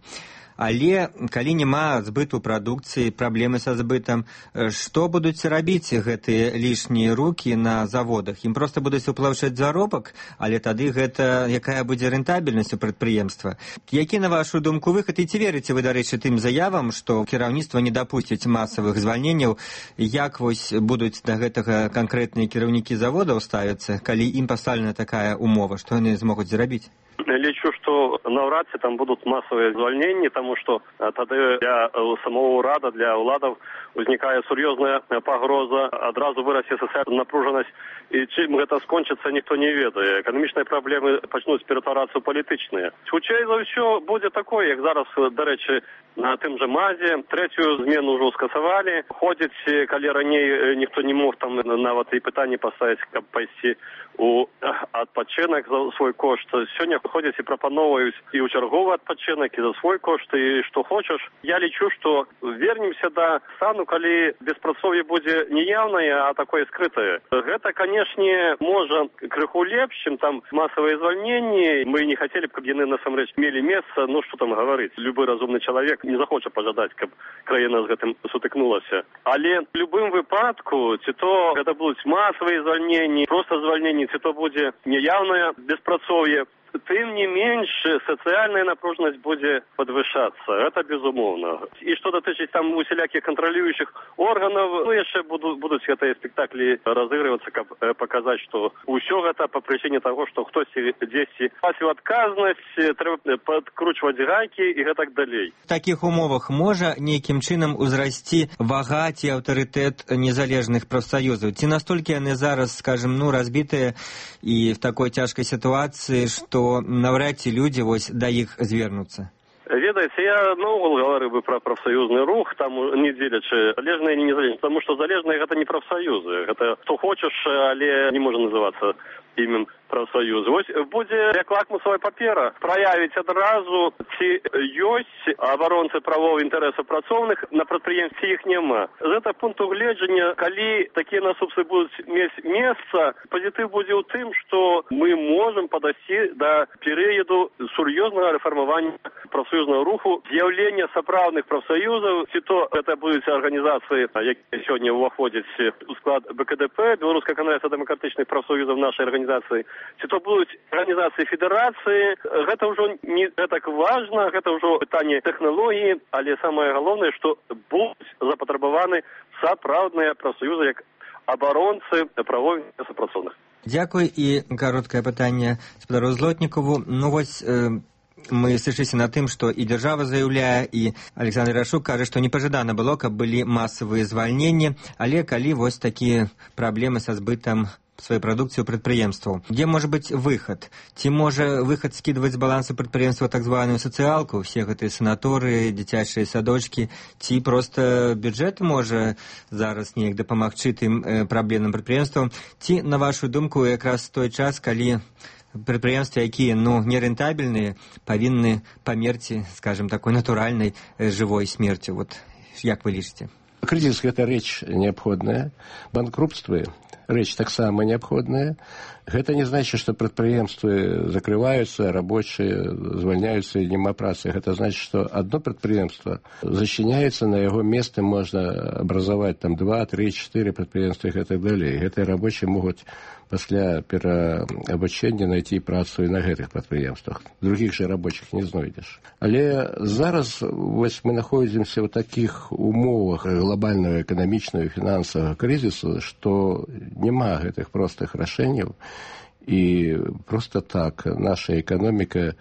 Але калі няма збыту прадукцыі, праблемы са збытам, што будуць рабіць гэтыя лішнія рукі на заводах? Ім проста будуць уплаўчаць заробак, але тады гэта якая будзе рэнтабельнасць у прадпрыемства? Які, на вашу думку, выхад? І ці верыце вы, дарэчы, тым заявам, што кіраўніцтва не дапусціць масавых звальненняў? Як вось будуць да гэтага канкрэтныя кіраўнікі заводаў ставяцца, калі ім пастаўлена такая умова, што яны змогуць зрабіць? Лічу, што наўрад ці там будуць масавыя звальненні, таму што тады для самого ўрада, для ўладаў узнікае сур'ёзная пагроза, адразу вырасце сацыяльная напружанасць, і чым гэта скончыцца, ніхто не ведае. Эканамічныя праблемы пачнуць ператварацца ў палітычныя. Хутчэй за ўсё будзе такое, як зараз, дарэчы, на тым жа МАЗе. Трэцюю змену ўжо скасавалі. Ходзіць, калі раней ніхто не мог там нават і пытанне паставіць, каб пайсці у адпачынак за свой кошт. Сёння ходзяць і прапаноўваюць і ў чарговы адпачынак, і за свой кошт, і што хочаш. Я лічу, што вернемся да стану, калі беспрацоўе будзе не яўнае, а такое скрытае. Гэта, канешне, можа крыху лепш, чым там масавыя звальненні. Мы не хацелі б, каб яны насамрэч мелі месца. Ну, што там гаварыць? Любы разумны чалавек не захоча пажадаць, каб краіна з гэтым сутыкнулася. Але в любым выпадку, ці то гэта будуць масавыя звальненні, проста звальненні, ці то будзе неяўнае беспрацоўе, тым не менш сацыяльная напружанасць будзе падвышацца. Гэта безумоўна. І што датычыць там усялякіх кантралюючых органаў, ну яшчэ будуць, будуць гэтыя спектаклі разыгрывацца, каб э, паказаць, што ўсё гэта па прычыне таго, што хтосьці дзесьці пасіў адказнасць, трэба падкручваць гайкі і гэтак далей. В такіх умовах можа нейкім чынам узрасці вага ці аўтарытэт незалежных прафсаюзаў? Ці настолькі яны зараз, скажем, ну, разбітыя і в такой цяжкай сітуацыі, што навряд ці людзі вось да іх звернуцца? Ведаеце, я наогул гаварыў бы пра прафсаюзны рух, там не дзелячы залежныя і незалежныя, таму што залежныя гэта не прафсаюзы, гэта хто хочаш, але не можа называцца імем прафсаюз. Вось будзе як лакмусовая папера праявіць адразу, ці ёсць абаронцы правоў інтарэсаў працоўных на прадпрыемстве, іх няма. З гэтага пункту гледжання, калі такія наступствы будуць мець месца, пазітыў будзе ў тым, што мы можам падысці да перыяду сур'ёзнага рэфармавання прафсаюзнага руху, з'яўлення сапраўдных прафсаюзаў, ці то гэта будуць арганізацыі, якія сёння ўваходзяць у склад бэ ка дэ пэ, Беларуская кангрэса дэмакратычных прафсаюзаў нашай арганізацыі, ці то будуць арганізацыі федэрацыі. Гэта ўжо не гэтак важна, гэта ўжо пытанне тэхналогіі, але самае галоўнае, што будуць запатрабаваны сапраўдныя прафсаюзы як абаронцы правоў супрацоўных. Дзякуй. І кароткае пытанне спадару Злотнікаву. Ну вось э, мы сышліся на тым, што і дзяржава заяўляе, і Александр Ярашук кажа, што непажадана было, каб былі масавыя звальненні, але калі вось такія праблемы са збытам сваёй прадукцыі прадпрыемстваў. Дзе можа быць выхад? Ці можа выхад скідваць з балансу прадпрыемства так званую сацыялку, усе гэтыя санаторыі, дзіцячыя садочкі, ці проста бюджэт можа зараз неяк дапамагчы тым э, праблемным прадпрыемствам, ці, на вашу думку, якраз той час, калі прадпрыемствы, якія ну, нерэнтабельныя, павінны памерці, скажем, такой натуральнай э, жывой смерцю. Вот як вы лічыце? Кризис – это рэч неабходная. Банкрупства – рэч таксама неабходная. Гэта не значит, што прадпрыемствы закрываюцца, рабочыя звальняюцца і няма працы. Гэта значит, што одно прадпрыемства зачыняецца, на яго месцы можна абразаваць там два, три, четыре прадпрыемствы і так далей. Гэтыя рабочыя могуць пасля пераабучэння найти працу і на гэтых прадпрыемствах. Других же рабочих не знойдзеш. Але зараз вось мы находзімся ў такіх умовах глобального эканамічнага і фінансавага крызісу, што няма гэтых простых рашэнняў, і просто так наша эканоміка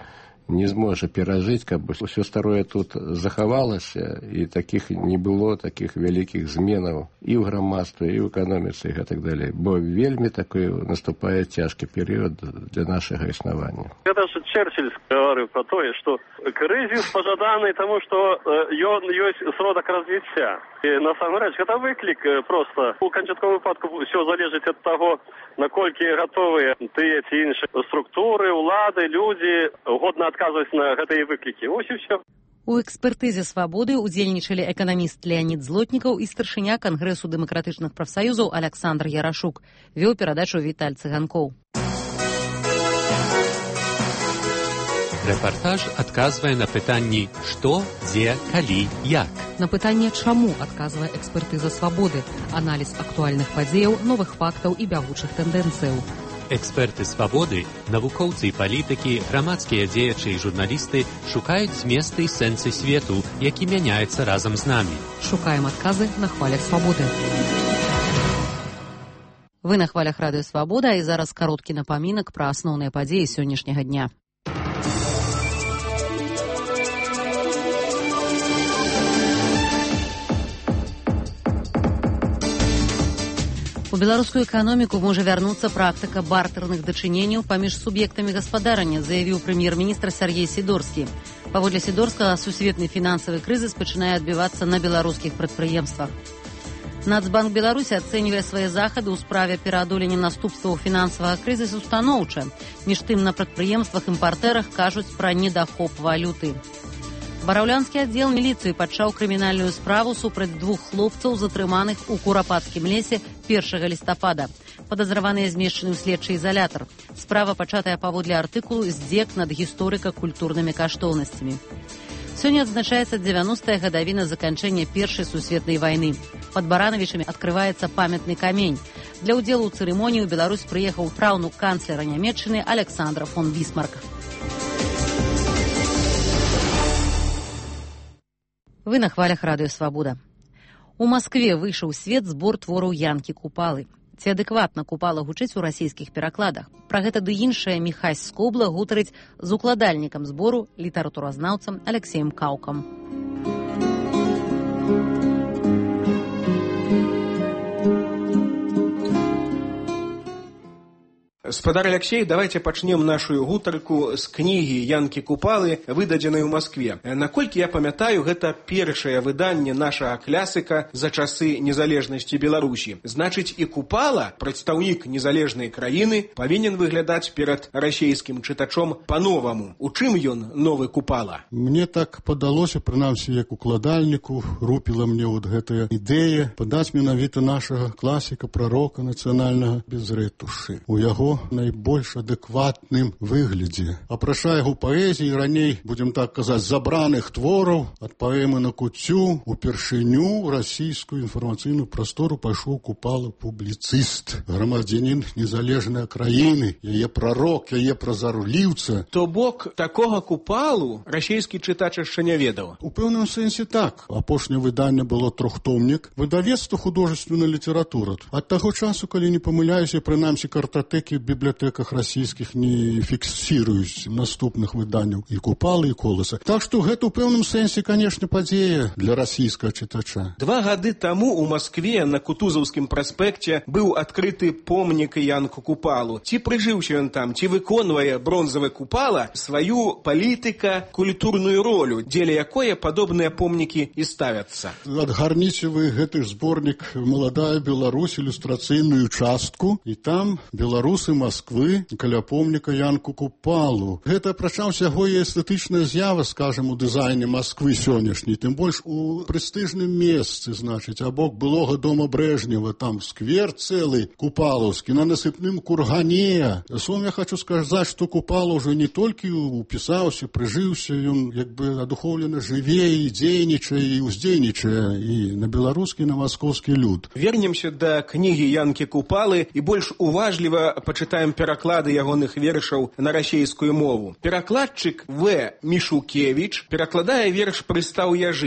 не зможа перажыць, каб усё старое тут захавалася, і такіх не было, такіх вялікіх зменаў і ў грамадстве, і ў эканоміцы, і так далей. Бо вельмі такой наступае цяжкі перыяд для нашага існавання. Это же Черчилль говорил про то, что кризис пожаданный тому, что ён ёсць сродак развіцця. І насамрэч гэта выклік просто. У канчатковым выпадку все залежыць ад таго, наколькі гатовыя тыя ці іншыя структуры, улады, людзі годна адказваць на гэтыя выклікі. Вось і ўсё. У экспертызе «Свабоды» удзельнічалі эканаміст Леонид Злотнікаў і старшыня Кангрэсу дэмакратычных прафсаюзаў Александр Ярашук. Вёў перадачу Віталь Цыганкоў. Рэпартаж адказвае на пытанні «Што, дзе, калі, як?». На пытанне «Чаму?» адказвае экспертыза «Свабоды», аналіз актуальных падзеяў, новых фактаў і бягучых тэндэнцыяў. Эксперты «Свабоды», навукоўцы і палітыкі, грамадскія дзеячы і журналісты шукаюць зместы і сэнсы свету, які мяняецца разам з намі. Шукаем адказы на хвалях «Свабоды». Вы на хвалях радыё «Свабода», і зараз кароткі напамінак пра асноўныя падзеі сённяшняга дня. У беларускую эканоміку можа вярнуцца практыка бартэрных дачыненняў паміж суб'ектамі гаспадарання, заявіў прэм'ер-міністр Сяргей Сідорскі. Паводле Сідорскага, сусветны фінансавы крызіс пачынае адбівацца на беларускіх прадпрыемствах. Нацбанк Беларусі ацэньвае свае захады ў справе пераадолення наступстваў фінансавага крызісу станоўча. Між тым, на прадпрыемствах-імпартэрах кажуць пра недахоп валюты. Бараўлянскі аддзел міліцыі пачаў крымінальную справу супраць двух хлопцаў, затрыманых у Курапацкім лесе першага лістапада. Падазраваныя змешчаны ў следчы ізалятар. Справа пачатая паводле артыкулу «Здзек над гісторыка-культурнымі каштоўнасцямі». Сёння адзначаецца дзевяностая гадавіна заканчэння Першай сусветнай вайны. Пад Баранавічамі адкрываецца памятны камень. Для ўдзелу ў цырымоніі ў Беларусь прыехаў праўнук канцлера Нямецчыны Александра фон Бісмарк. Вы на хвалях радыё «Свабода». У Маскве выйшаў у свет збор твораў Янкі Купалы. Ці адэкватна Купала гучыць у расійскіх перакладах? Пра гэта ды іншае Міхась Скобла гутарыць з укладальнікам збору, літаратуразнаўцам Алексеем Каўкам. Спадар Алексей, давайте пачнем нашу гутарку з кнігі Янкі Купалы, выдадзенай у Маскве. Наколькі я памятаю, гэта першае выданне нашага клясыка за часы незалежнасці Беларусі. Значыць, і Купала, прадстаўнік незалежнай краіны, павінен выглядаць перад расійскім чытачом па-новаму. У чым ён новы Купала? Мне так падалося, прынамсі, як укладальніку, рупіла мне вот гэтая ідэя падаць менавіта нашага класіка, прарока нацыянальнага без рэтушы. У яго найбольш адэкватным выглядзе. Апрача яго паэзіі, раней, будзем так казаць, забраных твораў, ад паэмы на куццю, упершыню расійскую інфармацыйную прастору пайшоў Купала публіцыст, грамадзянін незалежнай краіны, яе прарок, яе празарліўца. То бок, такога Купалу расійскі чытач яшчэ не ведаў? У пэўным сэнсе так. Апошняе выданне было трохтомнік. Выдавецтва художественная літаратура. Ад таго часу, калі не памыляюся, прынамсі картатэкі в бібліятэках расійскіх не фіксіруюць наступных выданняў і Купалы, і Коласа. Так што гэта ў пэўным сэнсе, канешне, падзея для расійскага чытача. Два гады таму ў Маскве на Кутузаўскім праспекце быў адкрыты помнік Янку Купалу. Ці прыжыўся ён там, ці выконвае бронзавы Купала сваю палітыка-культурную ролю, дзеля якой падобныя помнікі і ставяцца. Адгарніце вы гэты зборнік «Маладая Беларусь», ілюстрацыйную частку, і там беларусы Масквы каля помніка Янку Купалу. Гэта апрача ўсяго і эстэтычная з'ява, скажем, у дызайне Масквы сённяшняй, тым больш у прэстыжным месцы, значыць, абок былога дома Брэжнева, там сквер цэлы купалаўскі, на насыпным кургане. Словом, я хочу сказаць, што Купала ўжо не толькі упісаўся, прыжыўся, ён як бы адухоўлена жыве і дзейнічае, і ўздзейнічае і на беларускі, і на маскоўскі люд. Вернемся да кнігі Янкі Купалы і больш уважліва пачытаем пераклады ягоных вершаў на расійскую мову. Перакладчык В. Мішукевіч перакладае верш «Прыстаў я жыць».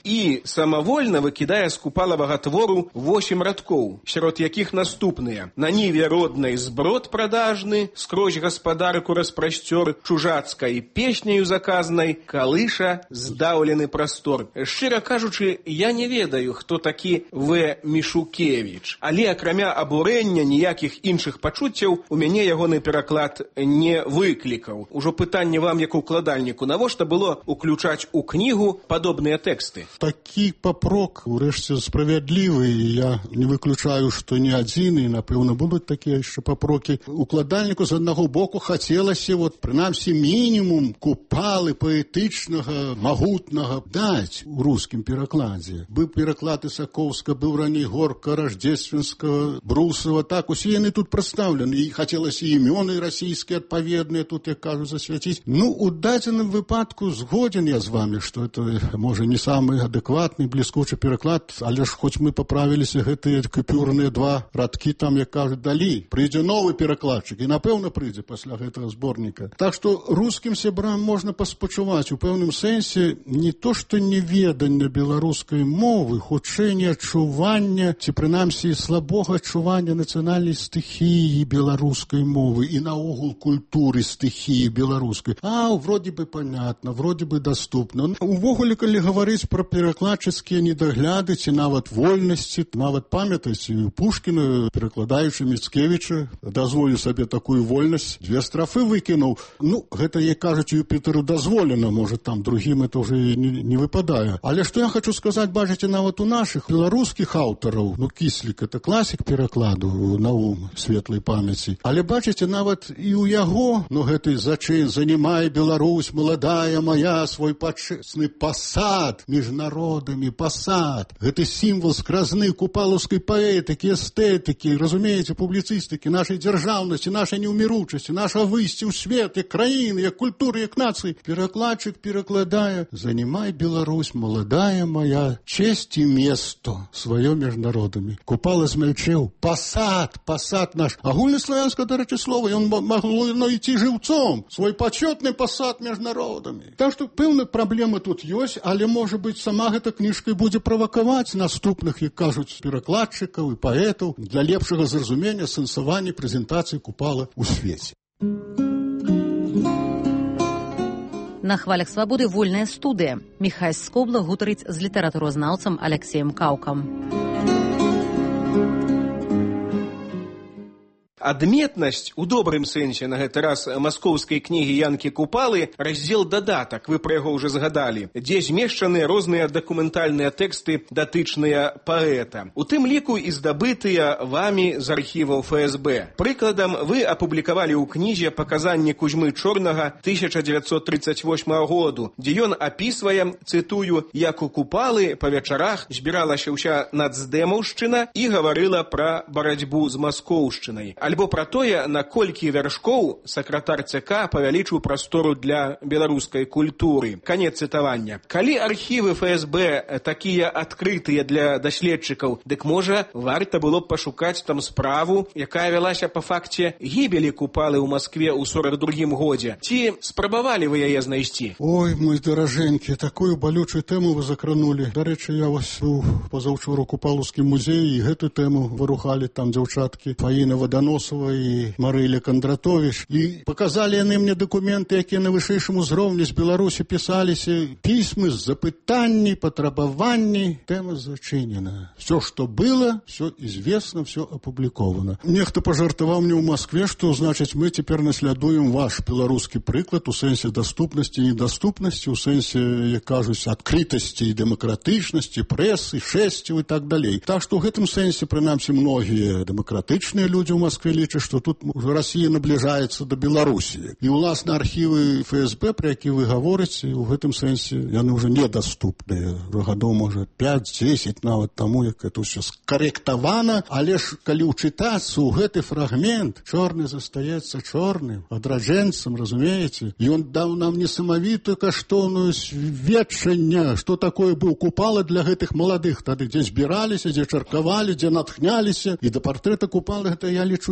і самавольна выкідае з купалавага твору восем радкоў, сярод якіх наступныя: на ніве роднай зброд прадажны, скрозь гаспадарку распрасцёр, чужацкай песняю заказнай, калыша здаўлены прастор. Шчыра кажучы, я не ведаю, хто такі В. Мішукевіч, але акрамя абурэння ніякіх іншых пачуццяў у мяне ягоны пераклад не выклікаў. Ужо пытанне вам, як укладальніку, навошта было уключаць у кнігу падобныя тэксты? Такі папрок, урэшце, справядлівы, і я не выключаю, што не адзін, і, напэўна, будуць такія яшчэ папрокі. Укладальніку з аднаго боку хацелася, вот, прынамсі, мінімум купалы паэтычнага, магутнага даць у рускім перакладзе. Быў пераклад Ісакоўска, быў раней Горка, Раждзественскага, Брусава, так, усе яны тут прадстаўлены, і хацелася імёны расійскія адпаведныя тут, як кажу, засвяціць. Ну, у дадзеным выпадку згоден я з вами, што это, можа, не самы адэкватны, бліскучы пераклад, але ж хоць мы паправіліся гэтыя купюрныя два радкі там, як кажуць, далі. Прыйдзе новы перакладчык, і, напэўна, прыйдзе пасля гэтага зборніка. Так што рускім сябрам можна паспачуваць у пэўным сэнсе не то, што неведанне беларускай мовы, хутчэй не адчування, ці прынамсі слабога адчування нацыянальнай стыхіі беларускай мовы і наогул культуры стыхіі беларускай. А, вроде бы понятно, вроде бы доступно. Увогуле, калі гаварыць пра перакладчыцкія недагляды, ці нават вольнасці, нават памятаеце, Пушкіна, перакладаючы Міцкевіча, дазволіў сабе такую вольнасць, дзве страфы выкінуў. Ну, гэта, як кажуць, Юпітеру дазволена, можа, там другім это уже не, не выпадае. Але што я хочу сказаць, бачыце, нават у нашых беларускіх аўтараў, ну, Кіслік, это класік перакладу, Наум, светлай памяці. Але бачыце, нават і ў яго, ну, гэты зачын, занимай Беларусь, маладая моя, свой пачэсны пасад між народамі, пасад. Гэты сімвал скразны купалаўскай паэтыкі, эстэтыкі, разумееце, публіцыстыкі, нашай дзяржаўнасці, нашай неўміручасці, нашага выйсця ў свет, як краіны, як культуры, як нацыі. Перакладчык перакладае: занимай Беларусь, маладая моя, честь і место сваё між народамі. Купала змялчэў: пасад, пасад наш. Агульнаславянскае, дарэчы, слова, ён магло ісці жыўцом, свой пачётны пасад між народамі. Так што пэўна праблема тут ёсць, але, можа быць, сама гэта кніжка і будзе правакаваць наступных, як кажуць, перакладчыкаў і паэтаў для лепшага зразумення сэнсавання прэзентацыі Купала ў свеце. На хвалях свабоды вольная студыя. Міхась Скобла гутарыць з літаратуразнаўцам Аляксеем Каўкам. Адметнасць, у добрым сэнсе на гэты раз, маскоўскай кнігі Янкі Купалы, раздзел дадатак, вы пра яго ўжо згадалі, дзе змешчаны розныя дакументальныя тэксты, датычныя паэта. У тым ліку і здабытыя вамі з архіваў эф эс бэ. Прыкладам, вы апублікавалі ў кнізе паказанні Кузьмы Чорнага тысяча дзевяцьсот трыццаць восьмага году, дзе ён апісвае, цытую, як у Купалы па вечарах збіралася ўся нацдэмаўшчына і гаварыла пра барацьбу з маскоўшчынай. Альбо пра тое, наколькі вяршкоў сакратар ЦК павялічыў прастору для беларускай культуры. Канец цытавання. Калі архівы эф эс бэ такія адкрытыя для даследчыкаў, дык, можа, варта было б пашукаць там справу, якая вялася па факце гібелі Купалы ў Маскве ў сорак другім годзе. Ці спрабавалі вы яе знайсці? Ой, мой даражэнькі, такую балючую тэму вы закранулі. Дарэчы, я вас у пазаўчора ў Купалаўскім музеі і гэту тэму вырухалі там дзяўчаткі Фаіна Ваданос і Марыля Кандратович, і паказалі яны мне дакументы, якія на вышэйшым узроўні з Беларусі пісаліся, пісьмы з запытанні, патрабаванні. Тэма зачынена. Все, што было, все известно, все апубліковано. Нехта пажартаваў мне ў Маскве, што, значыць, мы цяпер наслядуем ваш беларускі прыклад у сэнсе даступнасці і недаступнасці, у сэнсе, як кажуць, адкрытасці і дэмакратычнасці, прэсы, шэсцяў і так далей. Так што ў гэтым сэнсе, прынамсі, многія дэмакратычныя людзі ў Маскве лічаць, што тут уже Расія набліжаецца да Беларусі. І, уласна, архівы эф эс бэ, пра які вы гаворыце, у гэтым сэнсе яны ўжо недаступныя. Гадоў, можа, пяць-дзесяць нават таму, як это ўсё скарэктавана, але ж, калі ўчытацца ў гэты фрагмент, чорны застаецца чорным, адраджэнцам, разумееце? Ён даў нам несамавітую каштоўную сведчання, што такое быў Купала для гэтых маладых тады, дзе збіраліся, дзе чаркавалі, дзе натхняліся. І да партрэта Купалы гэта, я лічу,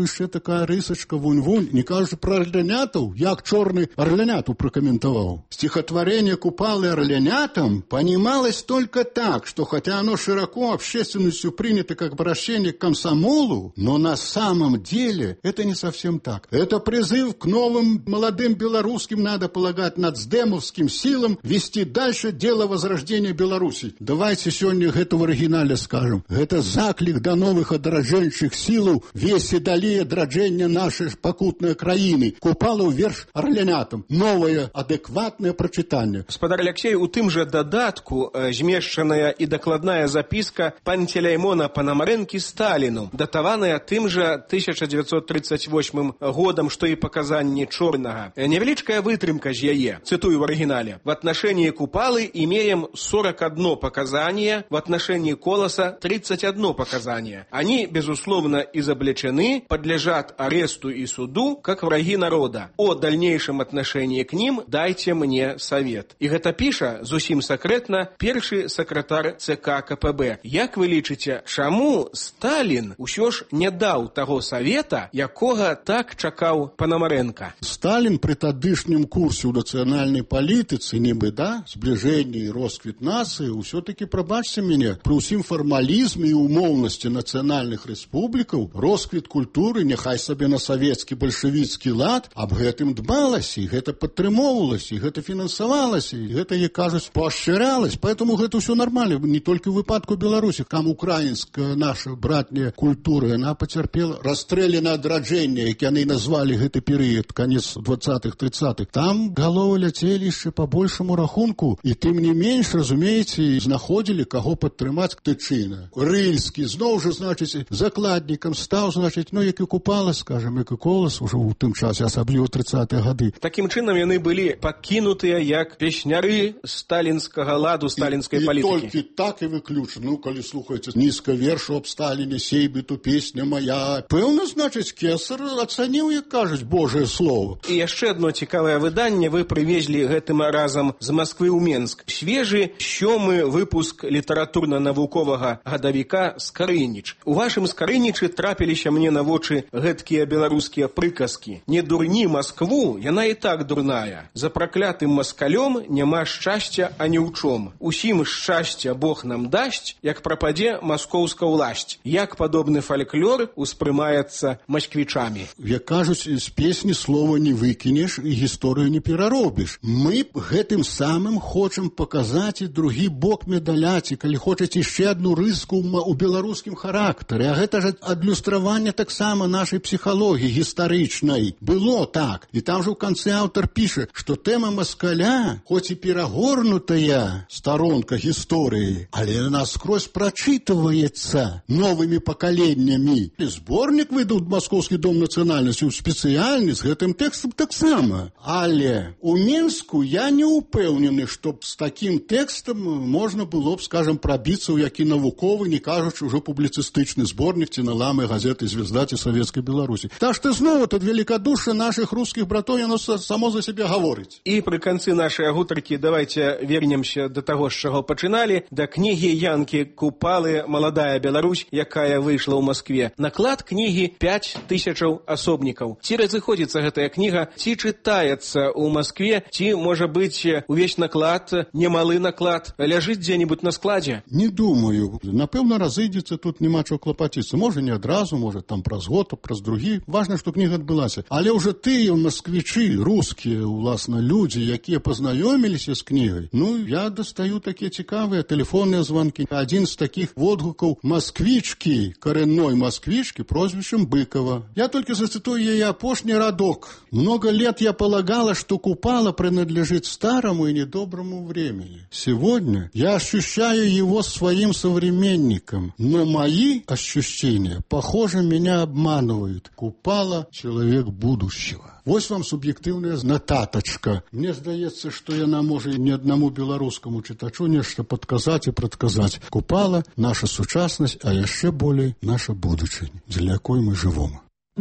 тут яшчэ такая рысачка вунь-вунь, не кажучы пра арлянятаў, як чорны арляняту прокомментовал. Стихотворение «Купалы орлянятам» понималось только так, что хотя оно широко общественностью принято как обращение к комсомолу, но на самом деле это не совсем так. Это призыв к новым молодым белорусским, надо полагать, нацдемовским силам вести дальше дело возрождения Беларуси. Давайте сегодня это в оригинале скажем. Это заклик до новых адраджэнчых силаў весе далей адраджэння нашей покутной краины. Купалы верш орлянятам. Новое, адэкватное прочитание. Спадар Алексей, у тым же дадатку э, змешчаная и докладная записка Пантелеймона Панамарэнкі Сталину, датаваная тым же тысяча девятьсот тридцать восьмым годом, что и показанне Чорнага. Невеличкая вытрымка ж яе, цитую в оригинале. В отношении Купалы имеем сорок одно показание, в отношении Колоса тридцать одно показание. Они, безусловно, изобличены, подлежат аресту и суду, как враги народа. О дальнейшем отношении к ним дайте мне совет. И гэта піша, зусім сакрэтна, першы сакратар ЦК КПБ. Як вы лічыце, чаму Сталин усё ж не даў таго совета, якога так чакаў Панамарэнка? Сталин при тадышнім курсе ў нацыянальнай палітыцы, нібы, да, зближэнне і росквіт нацыі, ўсё-таки, прабачце мяне, при ўсім фармалізме і умоўнасці нацыянальных рэспублікаў, росквіт культуры, няхай сабе на савецкі бальшавіцкі лад, аб гэтым дбалася, і гэта падтрымоўвалася, і гэта фінансавалася, і гэта, як кажуць, поощрялась. Поэтому гэта ўсё нормально, не толькі ў выпадку Беларусі. Там украінская наша братняя культура, яна пацярпела расстрэлена адраджэння, як яны назвалі гэты перыяд, канец двадцатых тридцатых. Там галовы ляцелі яшчэ по большаму рахунку, і тым не менш, разумееце, знаходзілі каго падтрымаць Тычына. Рыльскі зноў жа, значыць, закладнікам стаў, значыць, ну, як і Купала, скажем, як і Колас ужо ў тым часе, асабліва тридцатыя гады. Такім чынам яны былі пакінутыя як песняры сталінскага ладу, сталінскай і, палітыкі. І толькі так і выключна. Ну, калі слухаеце нізка вершу аб Сталіне, сейбіту, песня моя. Пэўна, значыць, Кесар ацаніў, як кажуць, Божае слово. І яшчэ одно цікавае выданне вы прывезлі гэтым разам з Москвы ў Менск. Свежы сёмы выпуск літаратурна-навуковага гадавіка «Скарыніч». У вашым «Скарынічы» трапіліся мне на вочы гэткія беларускія прыказкі. Не дурні Москву, яна і так дурная. За праклятым москалём няма шчасця ані ў чом. Усім шчасця Бог нам дасць, як прападзе маскоўска ўласць. Як падобны фальклор успрымаецца москвічамі. Як кажуць, з песні слова не выкінеш і гісторыю не пераробіш. Мы гэтым самым хочам паказаць і другі бок медаля, ці, калі хочаце, яшчэ адну рыску ў беларускім характары. А гэта ж адлюстраванне таксама нашай псіхалогіі гістарычнай. Было так. І там же ў канцы аўтар піша, што тэма москаля, хоць і перагорнутая старонка гісторыі, але наскрозь прачытваецца новымі пакаленнямі. Зборнік выдаў Маскоўскі дом нацыянальнасці спецыяльны з гэтым тэкстам таксама. Але у Менску я не ўпэўнены, што з такім тэкстам можна было б, скажем, прабіцца ў які навуковы, не кажучы ўжо публіцыстычны зборнік ці наламы газеты «Звезда» ці Савецкай Беларусі. Так што зноў тут великодушие наших русских братоў, яно само за себе гаворыць. І пры канцы нашай гутаркі давайте вернемся до таго, з чаго пачыналі, да кнігі Янкі Купалы «Маладая Беларусь», якая выйшла ў Москве. Наклад кнігі пяць тысячаў асобнікаў. Ці разыходзіцца гэтая кніга, ці чытаецца ў Москве, ці, можа быць, увесь наклад, немалы наклад, ляжыць дзе-нибудь на складзе? Не думаю. Напэўна, разыдзецца, тут няма чаго клапаціцца. Можа, не адразу, можа, там праз год, праз другі. Важна, што кніга адбылася. Але ўжо тыя москвічы, рускія, уласна, людзі, якія пазнаёміліся з кнігай, ну, я дастаю такія цікавыя тэлефонныя званкі. Адзін з такіх водгукаў москвічкі, карэнной москвічкі, прозвішчам Быкова. Я только зацитую яе апошні радок. Много лет я полагала, что Купала принадлежит старому и недоброму времени. Сегодня я ощущаю его своим современником, но мои ощущения, похоже, меня обманывают. Купала — человек будущего. Вось вам суб'ектыўная нататачка. Мне здаецца, што яна можа не аднаму беларускаму чытачу нешта падказаць і прадказаць. Купала — наша сучаснасць, а яшчэ болей наша будучынь, для якой мы жывом.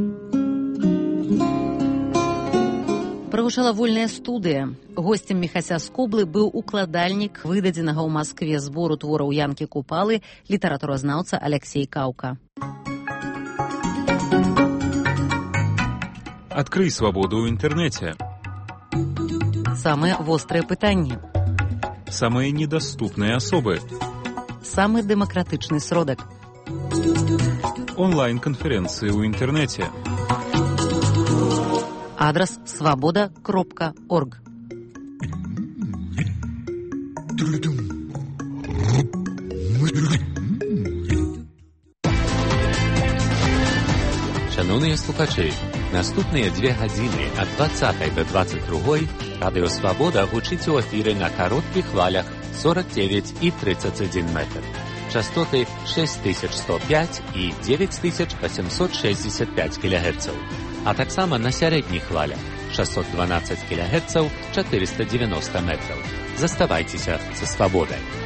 Прагучала вольная студыя. Госцем Міхася Скоблы быў укладальнік выдадзенага ў Маскве збору твораў Янкі Купалы, літаратуразнаўца Алексей Каўка. Адкрый свабоду ў інтэрнэце. Самыя вострыя пытанні. Самыя недаступныя асобы. Самы дэмакратычны сродак. Онлайн-канферэнцыі ў інтэрнэце. Адрас свабода кропка орг. Шановныя слухачы, наступныя дзве гадзіны ад дваццатай да дваццаць другой радыё «Свабода» гучыць у эфіры на кароткіх хвалях сорок девять і тридцать один метр. Частоты шесть тысяч сто пять і девять тысяч восемьсот шестьдесят пять килогерцаў, а таксама на сярэдніх хвалях шестьсот двенадцать килогерцаў, четыреста девяносто метров. Заставайцеся са «Свабодай».